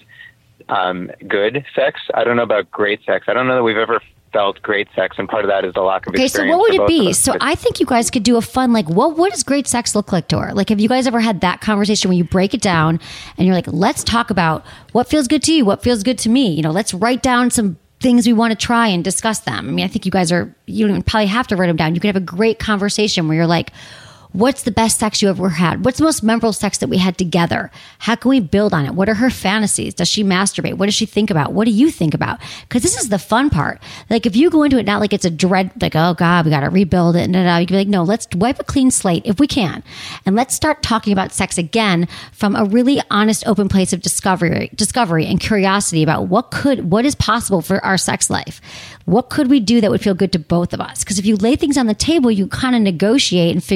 S7: um, good sex. I don't know about great sex. I don't know that we've ever felt great sex, and part of that is the lack of
S1: okay,
S7: experience.
S1: Okay, so what would it be? So I think you guys could do a fun, like, what what does great sex look like to her? Like, have you guys ever had that conversation where you break it down and you're like, let's talk about what feels good to you, what feels good to me? You know, let's write down some things we want to try and discuss them. I mean, I think you guys are, you don't even probably have to write them down. You could have a great conversation where you're like, what's the best sex you ever had? What's the most memorable sex that we had together? How can we build on it? What are her fantasies? Does she masturbate? What does she think about? What do you think about? Because this is the fun part. Like, if you go into it not like it's a dread, like, oh God, we got to rebuild it. And you can be like, no, let's wipe a clean slate if we can. And let's start talking about sex again from a really honest, open place of discovery, discovery and curiosity about what could, what is possible for our sex life. What could we do that would feel good to both of us? Because if you lay things on the table, you kind of negotiate and figure out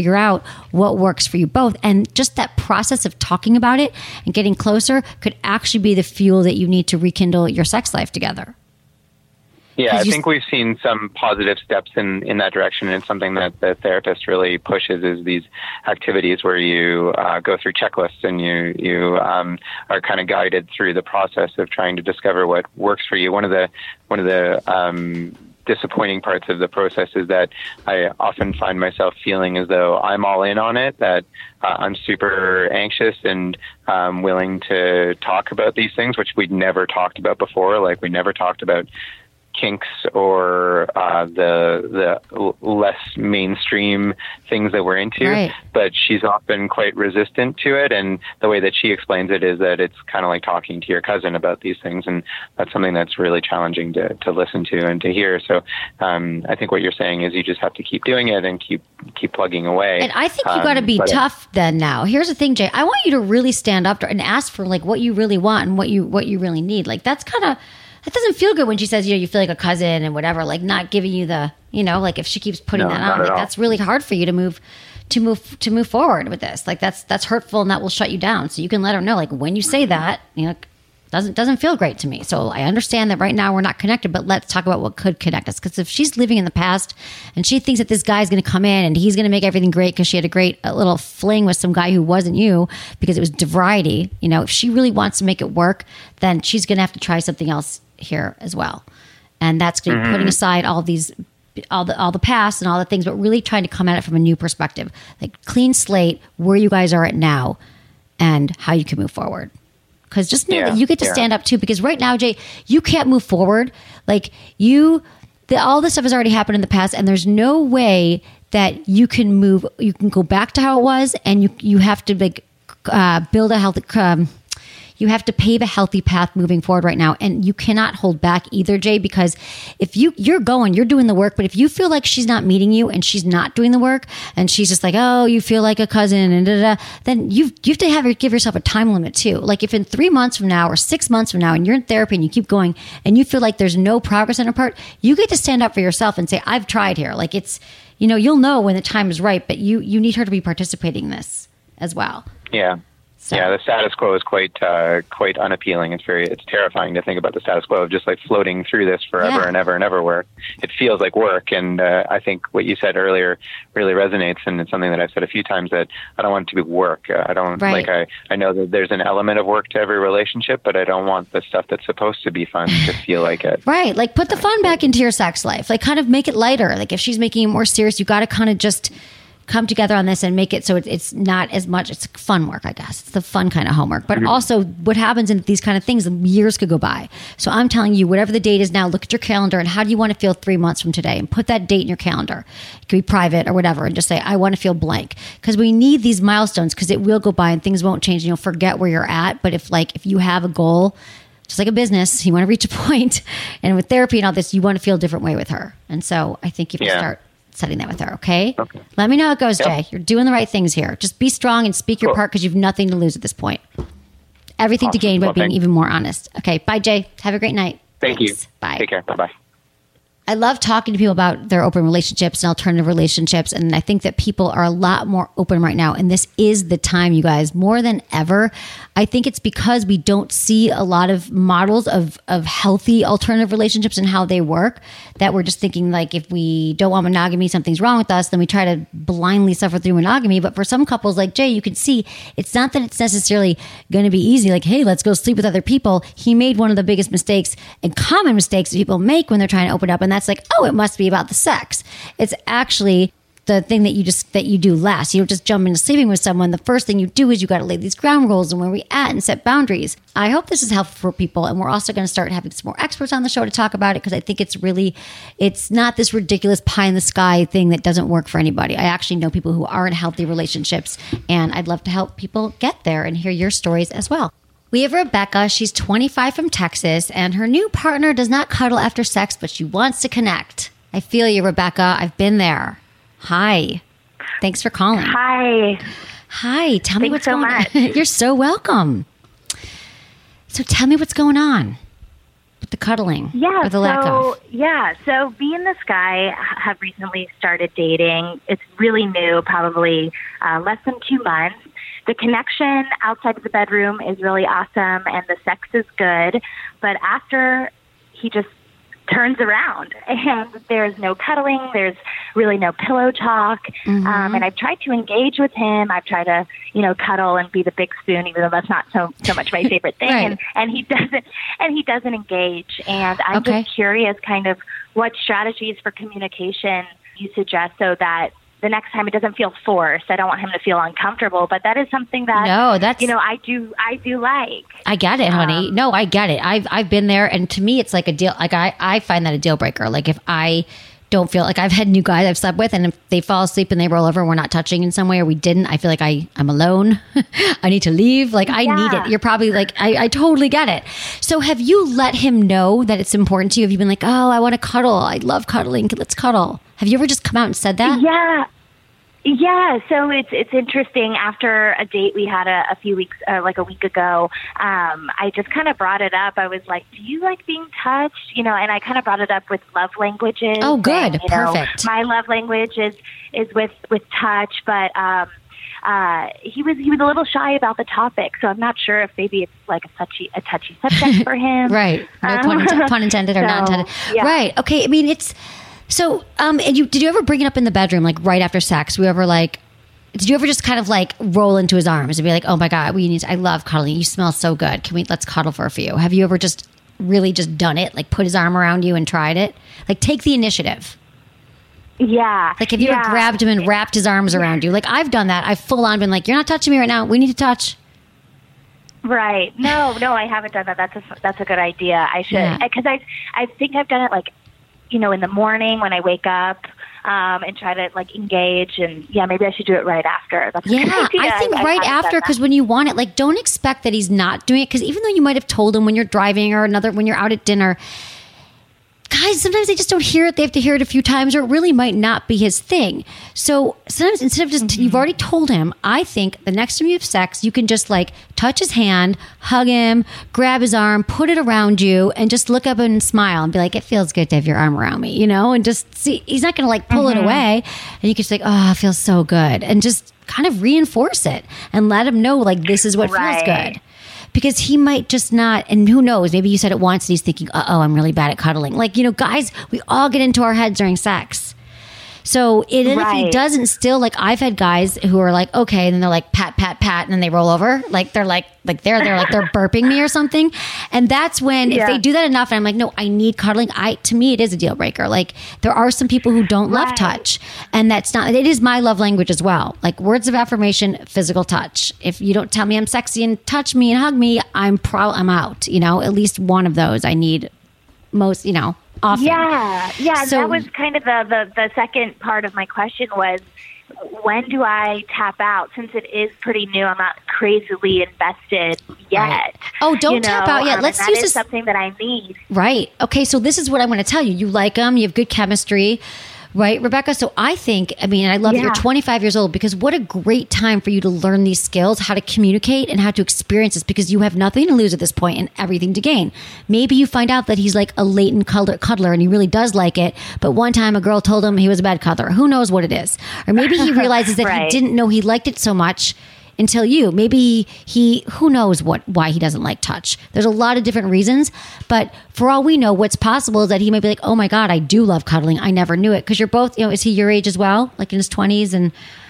S1: what works for you both. And just that process of talking about it and getting closer could actually be the fuel that you need to rekindle your sex life together.
S7: Yeah, I think we've seen some positive steps in, in that direction, and something that the therapist really pushes is these activities where you uh, go through checklists and you you um, are kind of guided through the process of trying to discover what works for you. One of the one of the um, disappointing parts of the process is that I often find myself feeling as though I'm all in on it, that uh, I'm super anxious and um, willing to talk about these things, which we'd never talked about before. Like we never talked about kinks or uh, the the less mainstream things that we're into,
S1: right.
S7: But she's often quite resistant to it. And the way that she explains it is that it's kind of like talking to your cousin about these things, and that's something that's really challenging to, to listen to and to hear. So um, I think what you're saying is you just have to keep doing it and keep keep plugging away.
S1: And I think you
S7: um,
S1: got to be
S7: but,
S1: tough then. Now, here's the thing, Jay. I want you to really stand up and ask for like what you really want and what you what you really need. Like that's kind of. It doesn't feel good when she says, you know, you feel like a cousin and whatever, like not giving you the, you know, like if she keeps putting
S7: no,
S1: that on, like
S7: all.
S1: that's really hard for you to move, to move, to move forward with this. Like that's, that's hurtful and that will shut you down. So you can let her know, like when you say that, you know, doesn't, doesn't feel great to me. So I understand that right now we're not connected, but let's talk about what could connect us. Because if she's living in the past and she thinks that this guy's going to come in and he's going to make everything great because she had a great a little fling with some guy who wasn't you because it was variety, you know, if she really wants to make it work, then she's going to have to try something else here as well. And that's going to be
S7: Mm-hmm.
S1: putting aside all these all the all the past and all the things, but really trying to come at it from a new perspective, like clean slate, where you guys are at now and how you can move forward. Because just know
S7: yeah,
S1: that you get to
S7: yeah.
S1: stand up too, because right now, Jay, you can't move forward. Like you the, all this stuff has already happened in the past, and there's no way that you can move you can go back to how it was, and you you have to like uh, build a healthy um, you have to pave a healthy path moving forward right now. And you cannot hold back either, Jay, because if you, you're going, you're doing the work, but if you feel like she's not meeting you and she's not doing the work and she's just like, oh, you feel like a cousin and da, da, da, then you you have to have her, give yourself a time limit too. Like if in three months from now or six months from now and you're in therapy and you keep going and you feel like there's no progress on her part, you get to stand up for yourself and say, I've tried here. Like it's, you know, you'll know when the time is right, but you, you need her to be participating in this as well.
S7: Yeah. So. Yeah, the status quo is quite uh, quite unappealing. It's very it's terrifying to think about the status quo of just like floating through this forever
S1: yeah.
S7: and ever and ever, where it feels like work. And uh, I think what you said earlier really resonates, and it's something that I've said a few times, that I don't want it to be work. Uh, I don't
S1: right.
S7: like I I know that there's an element of work to every relationship, but I don't want the stuff that's supposed to be fun to feel like it.
S1: Right, like put the fun back into your sex life. Like kind of make it lighter. Like if she's making it more serious, you got to kind of just come together on this and make it so it, it's not as much, it's fun work, I guess. It's the fun kind of homework. But mm-hmm. also what happens in these kind of things, years could go by. So I'm telling you, whatever the date is now, look at your calendar and how do you want to feel three months from today, and put that date in your calendar. It could be private or whatever, and just say, I want to feel blank. Because we need these milestones, because it will go by and things won't change and you'll forget where you're at. But if like, if you have a goal, just like a business, you want to reach a point, and with therapy and all this, you want to feel a different way with her. And so I think you can yeah. start setting that with her, okay?
S7: Okay.
S1: Let me know how it goes,
S7: yep.
S1: Jay. You're doing the right things here. Just be strong and speak your
S7: cool.
S1: part, because you've nothing to lose at this point. Everything
S7: Awesome.
S1: to gain by
S7: well,
S1: being
S7: thanks.
S1: even more honest. Okay, bye, Jay. Have a great night.
S7: Thank
S1: Thanks.
S7: you.
S1: Bye.
S7: Take care. Bye-bye.
S1: I love talking to people about their open relationships and alternative relationships. And I think that people are a lot more open right now. And this is the time, you guys, more than ever. I think it's because we don't see a lot of models of, of healthy alternative relationships and how they work, that we're just thinking like, if we don't want monogamy, something's wrong with us. Then we try to blindly suffer through monogamy. But for some couples like Jay, you can see it's not that it's necessarily going to be easy. Like, hey, let's go sleep with other people. He made one of the biggest mistakes and common mistakes that people make when they're trying to open up. And that's like, oh, it must be about the sex. It's actually the thing that you just that you do last. You don't just jump into sleeping with someone. The first thing you do is you got to lay these ground rules and where we at and set boundaries. I hope this is helpful for people, and we're also going to start having some more experts on the show to talk about it, because I think it's really, it's not this ridiculous pie in the sky thing that doesn't work for anybody. I actually know people who are in healthy relationships, and I'd love to help people get there and hear your stories as well. We have Rebecca. She's twenty-five from Texas, and her new partner does not cuddle after sex, but she wants to connect. I feel you, Rebecca. I've been there. Hi. Thanks for calling.
S10: Hi.
S1: Hi. Tell me
S10: Thanks
S1: what's
S10: so
S1: going
S10: much.
S1: on. You're so welcome. So tell me what's going on. with the cuddling?
S10: Yeah,
S1: or the lack
S10: so
S1: of?
S10: yeah, so me and this guy have recently started dating. It's really new, probably uh, less than two months. The connection outside of the bedroom is really awesome, and the sex is good. But after he just turns around, and there's no cuddling, there's really no pillow talk.
S1: Mm-hmm.
S10: Um, and I've tried to engage with him. I've tried to, you know, cuddle and be the big spoon, even though that's not so so much my favorite thing.
S1: Right.
S10: And and he doesn't and he doesn't engage. And I'm
S1: Okay.
S10: just curious, kind of, what strategies for communication you suggest so that the next time it doesn't feel forced. I don't want him to feel uncomfortable, but that is something that
S1: No, that's-
S10: you know I do I do like.
S1: I get it, honey.
S10: Um,
S1: no, I get it. I've I've been there, and to me, it's like a deal. Like I, I find that a deal breaker. Like if I don't feel like I've had new guys I've slept with, and if they fall asleep and they roll over, and we're not touching in some way, or we didn't, I feel like I I'm alone. I need to leave. Like I need
S10: Yeah.
S1: it. You're probably like I, I totally get it. So have you let him know that it's important to you? Have you been like, oh, I want to cuddle. I love cuddling. Let's cuddle. Have you ever just come out and said that?
S10: Yeah. Yeah, so it's it's interesting. After a date we had a, a few weeks, uh, like a week ago, um, I just kind of brought it up. I was like, "Do you like being touched?" You know, and I kind of brought it up with love languages.
S1: Oh, good,
S10: and, you know,
S1: perfect.
S10: my love language is is with with touch, but um, uh, he was he was a little shy about the topic. So I'm not sure if maybe it's like a touchy a touchy subject for him.
S1: Right. No
S10: Um,
S1: pun, int- pun intended or
S10: so,
S1: not intended.
S10: yeah.
S1: Right. Okay. I mean, it's so. Um, and you did you ever bring it up in the bedroom, like right after sex? Were you ever like? Did you ever just kind of like roll into his arms and be like, "Oh my god, we need. To, I love cuddling. You smell so good. Can we let's cuddle for a few?" Have you ever just really just done it? Like put his arm around you and tried it? Like take the initiative.
S10: Yeah.
S1: Like have you
S10: yeah.
S1: ever grabbed him and wrapped his arms around you? Like I've done that. I've full on been like, "You're not touching me right now. We need to touch."
S10: Right. No, no, I haven't done that. That's a that's a good idea. I should
S1: Yeah.
S10: because I I think I've done it like, you know, in the morning when I wake up. Um, and try to like engage, and yeah, maybe I should do it right after. That's a good
S1: Yeah,
S10: idea.
S1: I think
S10: I- I
S1: right
S10: haven't done
S1: after,
S10: that.
S1: because when you want it, like don't expect that he's not doing it. Because even though you might have told him when you're driving or another when you're out at dinner, guys, sometimes they just don't hear it. They have to hear it a few times, or it really might not be his thing. So sometimes instead of just
S10: Mm-hmm.
S1: you've already told him, I think the next time you have sex, you can just like touch his hand, hug him, grab his arm, put it around you, and just look up and smile and be like, "It feels good to have your arm around me," you know, and just see. He's not going to like pull
S10: Mm-hmm.
S1: it away, and you can just like, "Oh, it feels so good," and just kind of reinforce it and let him know like this is what
S10: Right.
S1: feels good. Because he might just not, and who knows, maybe you said it once and he's thinking, uh oh, I'm really bad at cuddling. Like, you know, guys, we all get into our heads during sex. So it, and if he
S10: Right.
S1: doesn't still, like I've had guys who are like, okay, and then they're like pat, pat, pat, and then they roll over. Like they're like, like they're, they're like, they're burping me or something. And that's when, if
S10: Yeah.
S1: they do that enough, and I'm like, no, I need cuddling. I, to me, it is a deal breaker. Like there are some people who don't love
S10: Right.
S1: touch, and that's not, it is my love language as well. Like words of affirmation, physical touch. If you don't tell me I'm sexy and touch me and hug me, I'm pro, I'm out, you know, at least one of those I need most, you know, often.
S10: Yeah, yeah. and
S1: So-
S10: that was kind of the, the the second part of my question was, when do I tap out? Since it is pretty new, I'm not crazily invested yet.
S1: Right. Oh, don't
S10: you
S1: tap
S10: know,
S1: out yet.
S10: um,
S1: Let's
S10: and that
S1: use
S10: is
S1: this-
S10: something that I need.
S1: Right. Okay. So this is what I'm going to tell you. You like them. You have good chemistry. Right, Rebecca? So I think, I mean, I love that you're
S10: Yeah.
S1: twenty-five years old, because what a great time for you to learn these skills, how to communicate and how to experience this, because you have nothing to lose at this point and everything to gain. Maybe you find out that he's like a latent cuddler, cuddler and he really does like it, but one time a girl told him he was a bad cuddler. Who knows what it is? Or maybe he realizes that
S10: Right.
S1: he didn't know he liked it so much until you. Maybe he, who knows what, why he doesn't like touch. There's a lot of different reasons, but for all we know, what's possible is that he might be like, oh my God, I do love cuddling. I never knew it. Cause you're both, you know, is he your age as well? Like in his twenties? And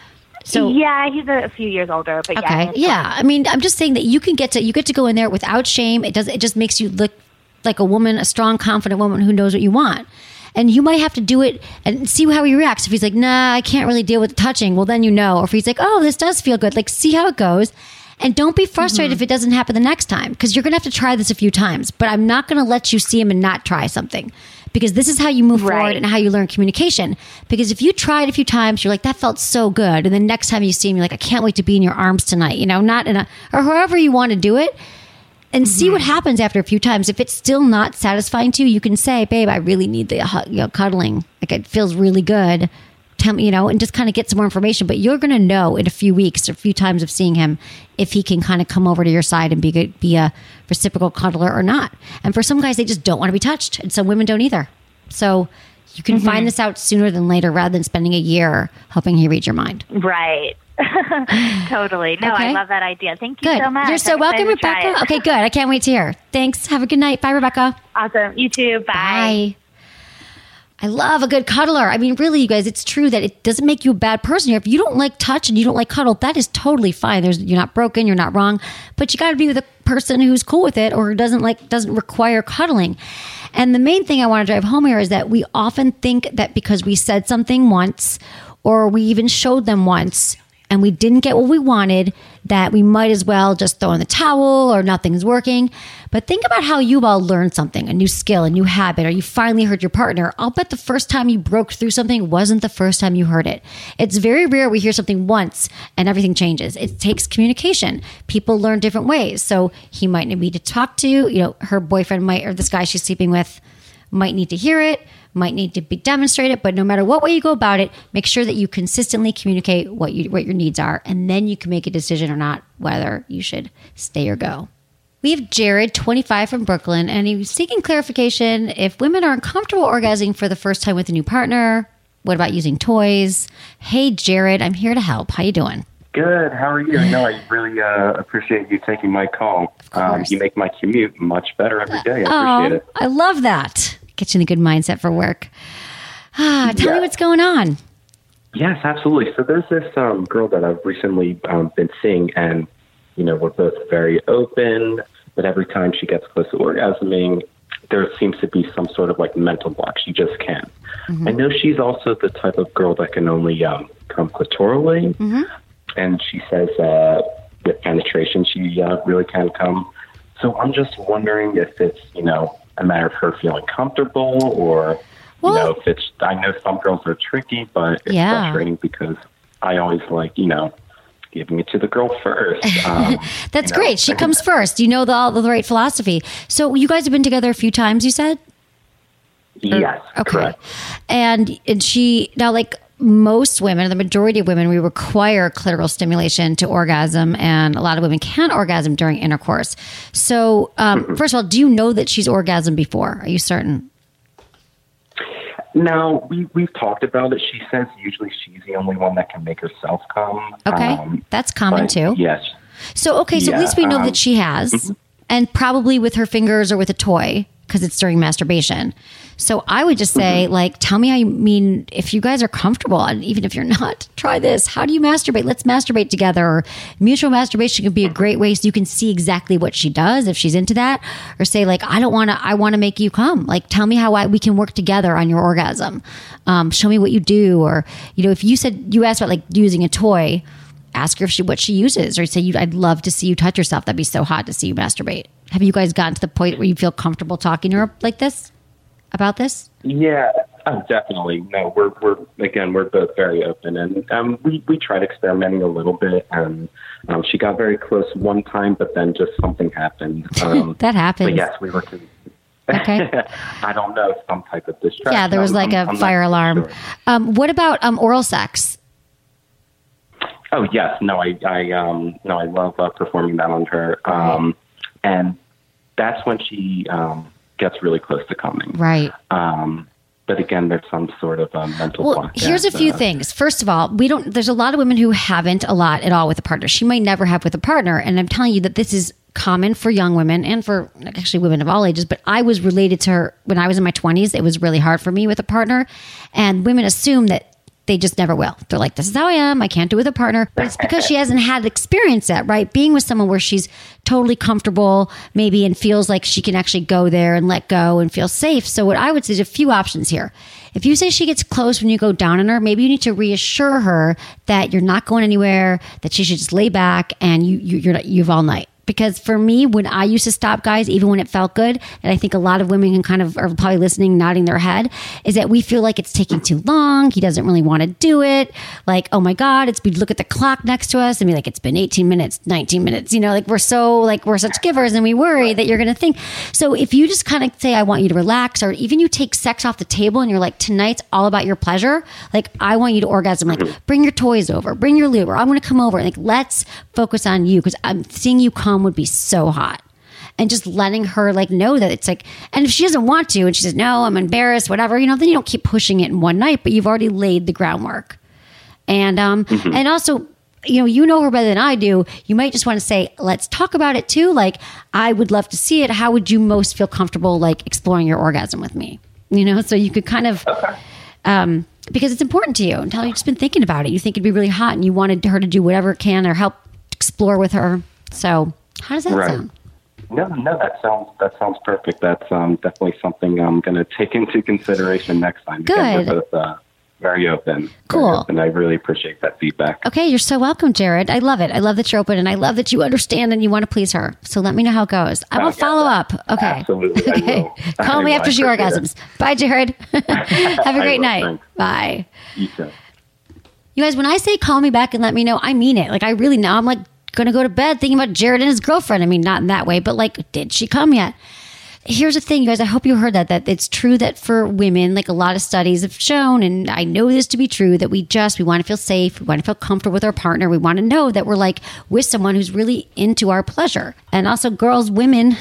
S1: so,
S10: yeah, he's a, a few years older, but yeah.
S1: okay.
S10: it's
S1: Yeah. I mean, I'm just saying that you can get to, you get to go in there without shame. It does, it just makes you look like a woman, a strong, confident woman who knows what you want. And you might have to do it and see how he reacts. If he's like, nah, I can't really deal with the touching, well, then you know. Or if he's like, oh, this does feel good, like see how it goes. And don't be frustrated
S10: Mm-hmm.
S1: if it doesn't happen the next time, because you're going to have to try this a few times. But I'm not going to let you see him and not try something, because this is how you move
S10: Right.
S1: forward and how you learn communication. Because if you try it a few times, you're like, that felt so good. And then next time you see him, you're like, I can't wait to be in your arms tonight, you know, not in a, or however you want to do it. And see what happens after a few times. If it's still not satisfying to you, you can say, babe, I really need the hu- you know, cuddling. Like it feels really good. tell me, you know, and just kind of get some more information. But you're going to know in a few weeks or a few times of seeing him if he can kind of come over to your side and be good, be a reciprocal cuddler or not. And for some guys, they just don't want to be touched, and some women don't either. So you can mm-hmm. find this out sooner than later, rather than spending a year hoping he reads your mind.
S10: Right. Totally. No,
S1: okay.
S10: I love that idea. Thank you
S1: good.
S10: so much.
S1: You're so
S10: I'm
S1: welcome, Rebecca. Okay, good. I can't wait to hear. Thanks. Have a good night. Bye, Rebecca.
S10: Awesome. You too. Bye.
S1: Bye. I love a good cuddler. I mean, really, you guys, it's true that it doesn't make you a bad person. If you don't like touch and you don't like cuddle, that is totally fine. There's, you're not broken, you're not wrong, but you got to be with a person who's cool with it or doesn't like doesn't require cuddling. And the main thing I want to drive home here is that we often think that because we said something once or we even showed them once and we didn't get what we wanted, that we might as well just throw in the towel or nothing's working. But think about how you all learned something, a new skill, a new habit, or you finally heard your partner. I'll bet the first time you broke through something wasn't the first time you heard it. It's very rare we hear something once and everything changes. It takes communication. People learn different ways. So he might need to talk to you. You know, her boyfriend might, or this guy she's sleeping with might need to hear it, might need to be demonstrated, but no matter what way you go about it, make sure that you consistently communicate what you what your needs are, and then you can make a decision or not whether you should stay or go. We have Jared, twenty-five, from Brooklyn, and he was seeking clarification if women are uncomfortable orgasming for the first time with a new partner. What about using toys? Hey, Jared, I'm here to help. How you doing?
S11: Good. How are you? No, I really uh, appreciate you taking my call. Um, you make my commute much better every day. I appreciate
S1: oh,
S11: it.
S1: I love that. Get you in a good mindset for work. Ah, tell yeah. me what's going on.
S11: Yes, absolutely. So there's this um, girl that I've recently um, been seeing, and you know, we're both very open, but every time she gets close to orgasming, there seems to be some sort of like mental block. She just can't. Mm-hmm. I know she's also the type of girl that can only um, come clitorally. Mm-hmm. And she says uh, with penetration, she uh, really can come. So I'm just wondering if it's, you know, a matter of her feeling comfortable or, well, you know, if it's, I know some girls are tricky, but it's yeah. frustrating because I always like, you know, giving it to the girl first. Um,
S1: That's
S11: you know,
S1: great. She comes first. You know the, all the right philosophy. So you guys have been together a few times, you said?
S11: Yes,
S1: or, okay.
S11: Correct.
S1: And, and she, now like, most women, the majority of women, we require clitoral stimulation to orgasm, and a lot of women can't orgasm during intercourse. So, um, mm-hmm. first of all, do you know that she's orgasmed before? Are you certain?
S11: No, we, we've talked about it. She says usually she's the only one that can make herself come.
S1: Okay, um, that's common too.
S11: Yes.
S1: So, okay, so yeah, at least we know um, that she has, mm-hmm. and probably with her fingers or with a toy, because it's during masturbation. So I would just say, mm-hmm. like, tell me how you mean, if you guys are comfortable, and even if you're not, try this. How do you masturbate? Let's masturbate together. Or mutual masturbation can be a great way so you can see exactly what she does if she's into that. Or say, like, I don't want to, I want to make you come. Like, tell me how I, we can work together on your orgasm. Um, show me what you do. Or, you know, if you said, you asked about like using a toy, ask her if she, what she uses. Or say, you, I'd love to see you touch yourself. That'd be so hot to see you masturbate. Have you guys gotten to the point where you feel comfortable talking to her like this? About this?
S11: Yeah, oh, definitely. No, we're we're again we're both very open, and um, we we tried experimenting a little bit, and um, she got very close one time, but then just something happened. Um,
S1: that happens.
S11: But yes, we were. To,
S1: okay.
S11: I don't know, some type of distraction.
S1: Yeah, there was like I'm, a I'm fire alarm. Sure. Um, what about um, oral sex?
S11: Oh yes, no, I I um no, I love uh, performing that on her, um, and that's when she um. gets really close to coming.
S1: Right.
S11: Um, but again, there's some sort of um, mental
S1: well,
S11: block.
S1: Here's a few uh, things. First of all, we don't, there's a lot of women who haven't a lot at all with a partner. She might never have with a partner. And I'm telling you that this is common for young women and for actually women of all ages. But I was related to her when I was in my twenties. It was really hard for me with a partner. And women assume that they just never will. They're like, this is how I am. I can't do it with a partner. But it's because she hasn't had experience that, right? Being with someone where she's totally comfortable maybe and feels like she can actually go there and let go and feel safe. So what I would say is a few options here. If you say she gets close when you go down on her, maybe you need to reassure her that you're not going anywhere, that she should just lay back and you, you, you're, you've all night. Because for me, when I used to stop guys, even when it felt good, and I think a lot of women can kind of are probably listening, nodding their head, is that we feel like it's taking too long. He doesn't really want to do it. Like, oh my God, it's, we'd look at the clock next to us and be like, it's been eighteen minutes, nineteen minutes. You know, like we're so, like we're such givers and we worry that you're going to think. So if you just kind of say, I want you to relax, or even you take sex off the table and you're like, tonight's all about your pleasure. Like, I want you to orgasm. Like, bring your toys over, bring your lube, or I'm going to come over. Like, let's focus on you because I'm seeing you come would be so hot. And just letting her like know that it's like, and if she doesn't want to and she says, no, I'm embarrassed, whatever, you know, then you don't keep pushing it in one night, but you've already laid the groundwork. And, um, mm-hmm. and also, you know, you know her better than I do. You might just want to say, let's talk about it too. Like, I would love to see it. How would you most feel comfortable like exploring your orgasm with me? You know, so you could kind of,
S11: okay.
S1: um, because it's important to you and tell her you've just been thinking about it. You think it'd be really hot and you wanted her to do whatever it can or help explore with her. So how does that
S11: right.
S1: sound?
S11: No, no, that sounds that sounds perfect. That's um, definitely something I'm going to take into consideration next time.
S1: Good.
S11: Again, we're both uh, very open.
S1: Cool.
S11: Very open. I really appreciate that feedback.
S1: Okay, you're so welcome, Jared. I love it. I love that you're open, and I love that you understand and you want to please her. So let me know how it goes. I will
S11: okay.
S1: follow up. Okay.
S11: Absolutely.
S1: Okay.
S11: I will.
S1: Call
S11: I
S1: me
S11: will.
S1: after she orgasms. It. Bye, Jared. Have a great
S11: will.
S1: night.
S11: Thanks.
S1: Bye.
S11: You too.
S1: You guys, when I say call me back and let me know, I mean it. Like, I really know. I'm like going to go to bed thinking about Jared and his girlfriend. I mean, not in that way, but like, did she come yet? Here's the thing, you guys. I hope you heard that, that it's true that for women, like a lot of studies have shown, and I know this to be true, that we just, we want to feel safe. We want to feel comfortable with our partner. We want to know that we're like with someone who's really into our pleasure. And also girls, women,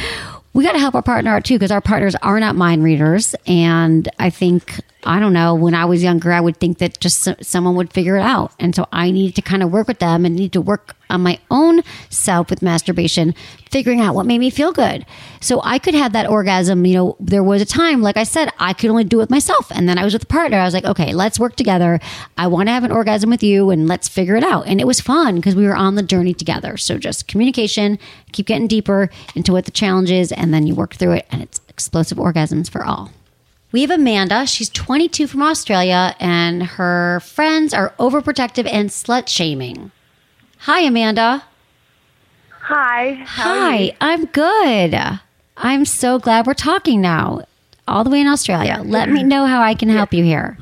S1: we got to help our partner out too, because our partners are not mind readers. And I think, I don't know, when I was younger, I would think that just so, someone would figure it out. And so I needed to kind of work with them and need to work on my own self with masturbation, figuring out what made me feel good. So I could have that orgasm. You know, there was a time, like I said, I could only do it with myself. And then I was with a partner. I was like, okay, let's work together. I want to have an orgasm with you and let's figure it out. And it was fun because we were on the journey together. So just communication, keep getting deeper into what the challenge is, and then you work through it, and it's explosive orgasms for all. We have Amanda. She's twenty-two from Australia, and her friends are overprotective and slut-shaming. Hi, Amanda.
S12: Hi. How
S1: Hi,
S12: are you?
S1: I'm good. I'm so glad we're talking now, all the way in Australia. Let me know how I can help you here.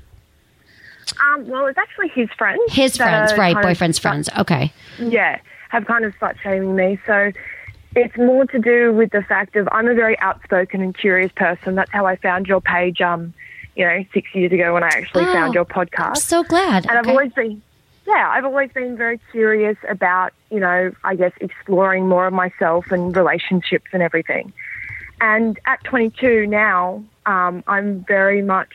S12: Um, well, it's actually his friends.
S1: His friends, right,
S12: kind of
S1: boyfriend's
S12: slut-
S1: friends. Okay.
S12: Yeah, have kind of slut-shaming me. So it's more to do with the fact of I'm a very outspoken and curious person. That's how I found your page, um, you know, six years ago when I actually
S1: Oh,
S12: found your podcast.
S1: I'm so glad.
S12: And I've
S1: Okay.
S12: always been, yeah, I've always been very curious about, you know, I guess exploring more of myself and relationships and everything. And at twenty-two now, um, I'm very much,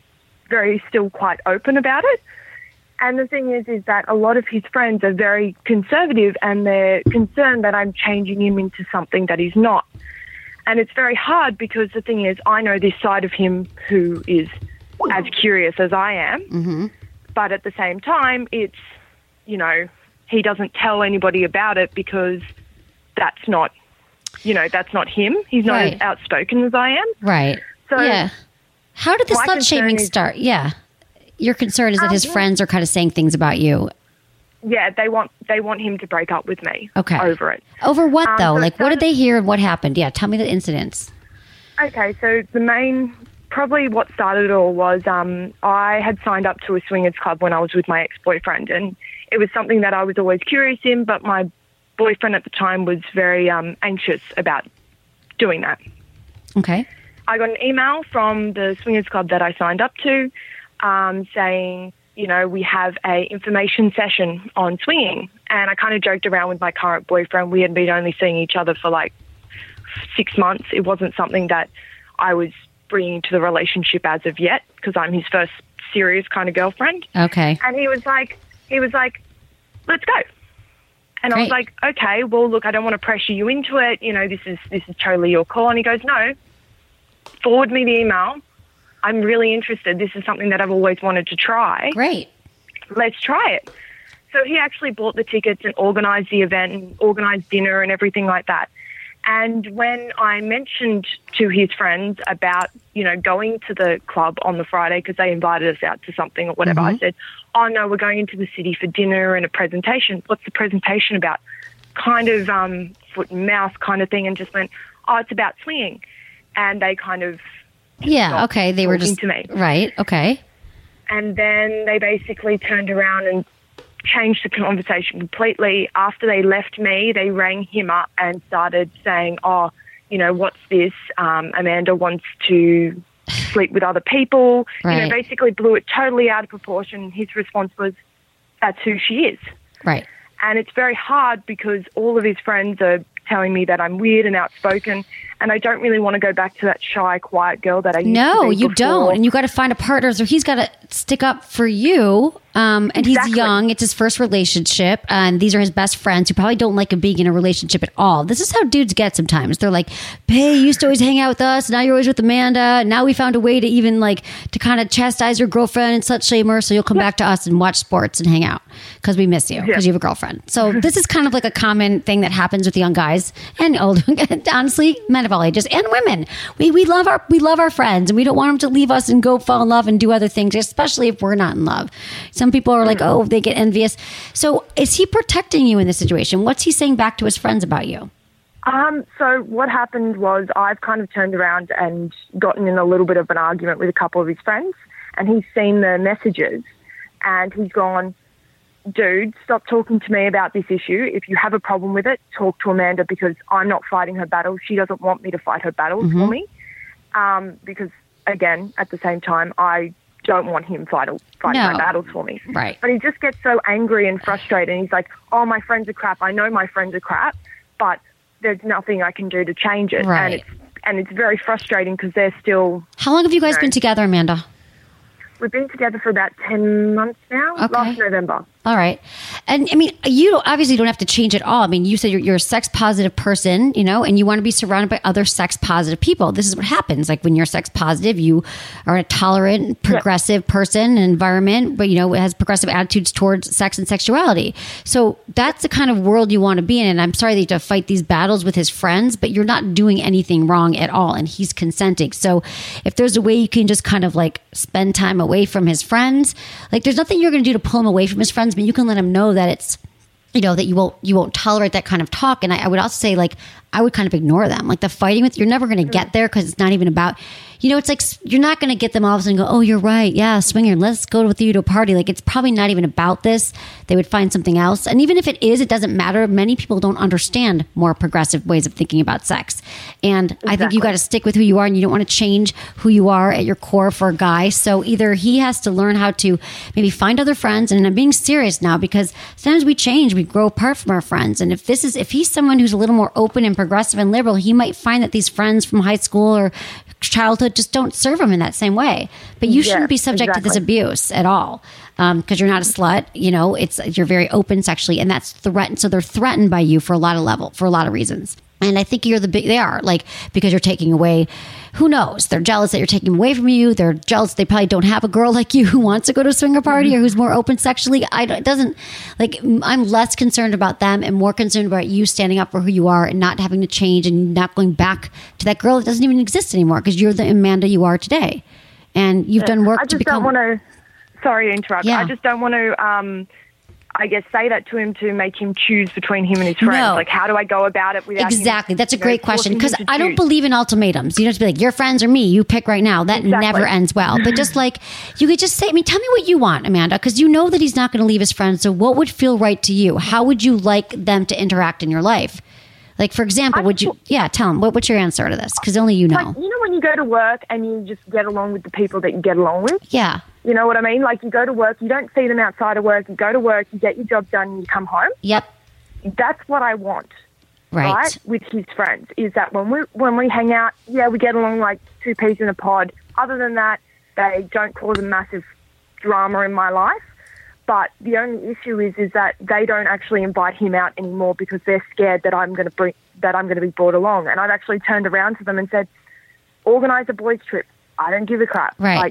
S12: very still quite open about it. And the thing is, is that a lot of his friends are very conservative and they're concerned that I'm changing him into something that he's not. And it's very hard because the thing is, I know this side of him who is as curious as I am.
S1: Mm-hmm.
S12: But at the same time, it's, you know, he doesn't tell anybody about it because that's not, you know, that's not him. He's not
S1: Right.
S12: as outspoken as I am.
S1: Right.
S12: So
S1: yeah. How did the
S12: my
S1: slut
S12: concern
S1: shaming
S12: is-
S1: start? Yeah. Your concern is that
S12: Um,
S1: his
S12: yeah.
S1: friends are kind of saying things about you.
S12: Yeah, they want they want him to break up with me
S1: Okay.
S12: over it.
S1: Over what,
S12: Um,
S1: though?
S12: so
S1: Like,
S12: it
S1: what did
S12: started-
S1: they hear and what happened? Yeah, tell me the incidents.
S12: Okay, so the main, probably what started it all was um, I had signed up to a swingers club when I was with my ex-boyfriend, and it was something that I was always curious in, but my boyfriend at the time was very um, anxious about doing that.
S1: Okay.
S12: I got an email from the swingers club that I signed up to um, saying, you know, we have a information session on swinging. And I kind of joked around with my current boyfriend. We had been only seeing each other for like six months. It wasn't something that I was bringing to the relationship as of yet because I'm his first serious kind of girlfriend.
S1: Okay.
S12: And he was like, he was like, let's go. And I was
S1: Great.
S12: like, okay, well, look, I don't want to pressure you into it. You know, this is this is totally your call. And he goes, no, forward me the email. I'm really interested. This is something that I've always wanted to try.
S1: Great.
S12: Let's try it. So he actually bought the tickets and organised the event and organised dinner and everything like that. And when I mentioned to his friends about, you know, going to the club on the Friday because they invited us out to something or whatever,
S1: Mm-hmm.
S12: I said, oh, no, we're going into the city for dinner and a presentation. What's the presentation about? kind of um, foot and mouth kind of thing and just went, oh, it's about swinging. And they kind of
S1: Yeah, okay. They were just...
S12: to me.
S1: Right, okay.
S12: And then they basically turned around and changed the conversation completely. After they left me, they rang him up and started saying, oh, you know, what's this? Um, Amanda wants to sleep with other people.
S1: Right.
S12: You know, basically blew it totally out of proportion. His response was, that's who she is.
S1: Right.
S12: And it's very hard because all of his friends are telling me that I'm weird and outspoken, and I don't really want to go back to that shy, quiet girl that I used
S1: no,
S12: to be
S1: you
S12: before.
S1: don't. And you got to find a partner. So he's got to stick up for you. Um, and
S12: Exactly.
S1: he's young. It's his first relationship. And these are his best friends who probably don't like him being in a relationship at all. This is how dudes get sometimes. They're like, hey, you used to always hang out with us. Now you're always with Amanda. Now we found a way to even like to kind of chastise your girlfriend and such shame her. So you'll come yeah. back to us and watch sports and hang out because we miss you because yeah. you have a girlfriend. So this is kind of like a common thing that happens with young guys and old, honestly, men of all ages and women. We we love our we love our friends and we don't want them to leave us and go fall in love and do other things, especially if we're not in love. Some people are like, oh, they get envious. So is he protecting you in this situation? What's he saying back to his friends about you?
S12: Um, so what happened was I've kind of turned around and gotten in a little bit of an argument with a couple of his friends, and he's seen the messages and he's gone, dude, stop talking to me about this issue. If you have a problem with it, talk to Amanda because I'm not fighting her battle. She doesn't want me to fight her battles mm-hmm. for me. Um, because, again, at the same time, I don't want him fight, fighting
S1: no.
S12: my battles for me.
S1: Right.
S12: But he just gets so angry and frustrated. And he's like, oh, my friends are crap. I know my friends are crap, but there's nothing I can do to change it.
S1: Right.
S12: And it's, and it's very frustrating because they're still...
S1: How long have you guys
S12: you know,
S1: been together, Amanda?
S12: We've been together for about ten months now,
S1: okay.
S12: last November.
S1: All right. And I mean, you don't, obviously don't have to change at all. I mean, you said you're, you're a sex positive person, you know, and you want to be surrounded by other sex positive people. This is what happens. Like when you're sex positive, you are a tolerant, progressive yeah. person, an environment, but you know, it has progressive attitudes towards sex and sexuality. So that's the kind of world you want to be in. And I'm sorry that you have to fight these battles with his friends, but you're not doing anything wrong at all. And he's consenting. So if there's a way you can just kind of like spend time away from his friends, like there's nothing you're going to do to pull him away from his friends, but you can let him know that it's, you know, that you won't, you won't tolerate that kind of talk. And I, I would also say, like, I would kind of ignore them. Like the fighting with, you're never going to get there because it's not even about, you know, it's like, you're not going to get them all of a sudden go, oh, you're right. Yeah, swinger, let's go with you to a party. Like, it's probably not even about this. They would find something else. And even if it is, it doesn't matter. Many people don't understand more progressive ways of thinking about sex. And exactly. I think you got to stick with who you are, and you don't want to change who you are at your core for a guy. So either he has to learn how to maybe find other friends, and I'm being serious now because sometimes we change, we grow apart from our friends. And if this is, if he's someone who's a little more open and progressive and liberal, he might find that these friends from high school or childhood just don't serve him in that same way. But you shouldn't
S12: yeah,
S1: be subject
S12: exactly.
S1: to this abuse at all. Um, because you're not a slut, you know, it's, you're very open sexually, and that's threatened. So they're threatened by you for a lot of level, for a lot of reasons. And I think you're the big, they are like, because you're taking away, who knows? They're jealous that you're taking away from you. They're jealous. They probably don't have a girl like you who wants to go to a swinger party or who's more open sexually. I don't, it doesn't like, I'm less concerned about them and more concerned about you standing up for who you are and not having to change and not going back to that girl that doesn't even exist anymore because you're the Amanda you are today. And you've done work
S12: I just
S1: to become.
S12: don't want to, sorry to interrupt.
S1: Yeah.
S12: I just don't want to, um, I guess, say that to him to make him choose between him and his friends.
S1: No.
S12: Like, how do I go about it without
S1: Exactly.
S12: him,
S1: That's a
S12: you know,
S1: great question
S12: forcing him
S1: because
S12: to
S1: I don't
S12: choose?
S1: believe in ultimatums. You don't have to be like, your friends or me, you pick right now. That
S12: Exactly.
S1: never ends well. But just like, you could just say, I mean, tell me what you want, Amanda, because you know that he's not going to leave his friends. So what would feel right to you? How would you like them to interact in your life? Like, for example, would you, yeah, tell him, what, what's your answer to this? Because only you know.
S12: Like, you know when you go to work and you just get along with the people that you get along with?
S1: Yeah.
S12: You know what I mean? Like, you go to work, you don't see them outside of work, you go to work, you get your job done, and you come home.
S1: Yep.
S12: That's what I want,
S1: right.
S12: right? With his friends, is that when we when we hang out, yeah, we get along like two peas in a pod. Other than that, they don't cause a massive drama in my life. But the only issue is is that they don't actually invite him out anymore because they're scared that I'm going to bring that I'm going to be brought along. And I've actually turned around to them and said, organise a boys' trip. I don't give a crap.
S1: Right.
S12: Like,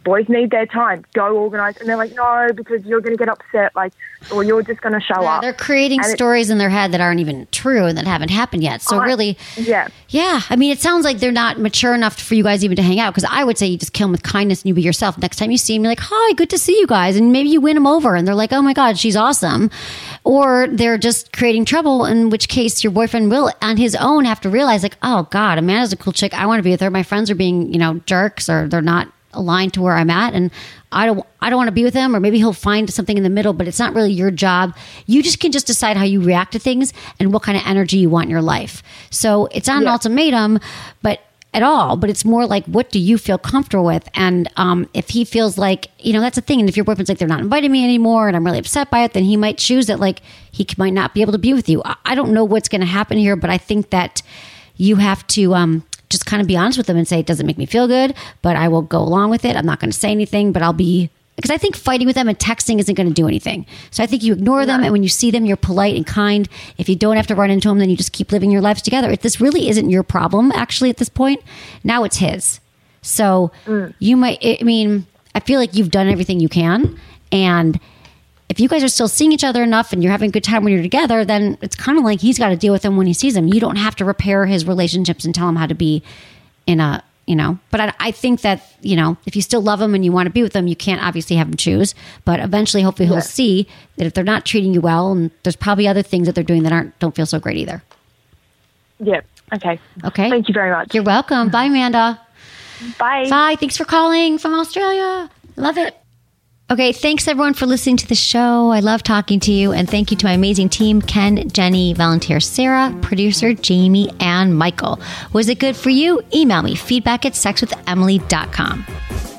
S12: boys need their time. Go organize. And they're like, no, because you're going to get upset, like, or you're just going to show
S1: yeah,
S12: up.
S1: They're creating
S12: and
S1: stories in their head that aren't even true and that haven't happened yet. So
S12: I,
S1: really,
S12: yeah.
S1: Yeah. I mean, it sounds like they're not mature enough for you guys even to hang out, because I would say you just kill them with kindness and you be yourself. Next time you see them, you're like, hi, good to see you guys. And maybe you win them over and they're like, oh my God, she's awesome. Or they're just creating trouble, in which case your boyfriend will on his own have to realize, like, oh God, Amanda's a cool chick. I want to be with her. My friends are being, you know, jerks, or they're not aligned to where I'm at, and I don't I don't want to be with him. Or maybe he'll find something in the middle, but it's not really your job. You just can just decide how you react to things and what kind of energy you want in your life. So it's not yeah. an ultimatum, but at all, but it's more like, what do you feel comfortable with? And um, if he feels like, you know, that's the thing. And if your boyfriend's like, they're not inviting me anymore and I'm really upset by it, then he might choose that, like, he might not be able to be with you. I don't know what's going to happen here, but I think that you have to um, just kind of be honest with them and say, it doesn't make me feel good, but I will go along with it. I'm not going to say anything, but I'll be, because I think fighting with them and texting isn't going to do anything. So I think you ignore them, and when you see them, you're polite and kind. If you don't have to run into them, then you just keep living your lives together. If this really isn't your problem, actually, at this point, now it's his. So mm. you might, I mean, I feel like you've done everything you can. And if you guys are still seeing each other enough and you're having a good time when you're together, then it's kind of like he's got to deal with them when he sees them. You don't have to repair his relationships and tell him how to be in a, you know, but I, I think that, you know, if you still love them and you want to be with them, you can't obviously have them choose, but eventually, hopefully he'll yeah. see that if they're not treating you well, and there's probably other things that they're doing that aren't, don't feel so great either.
S12: Yeah. Okay.
S1: Okay.
S12: Thank you very much.
S1: You're welcome. Bye, Amanda.
S12: Bye.
S1: Bye. Thanks for calling from Australia. Love it. Okay, thanks everyone for listening to the show. I love talking to you. And thank you to my amazing team, Ken, Jenny, volunteer Sarah, producer Jamie, and Michael. Was it good for you? Email me, feedback at sex with emily dot com.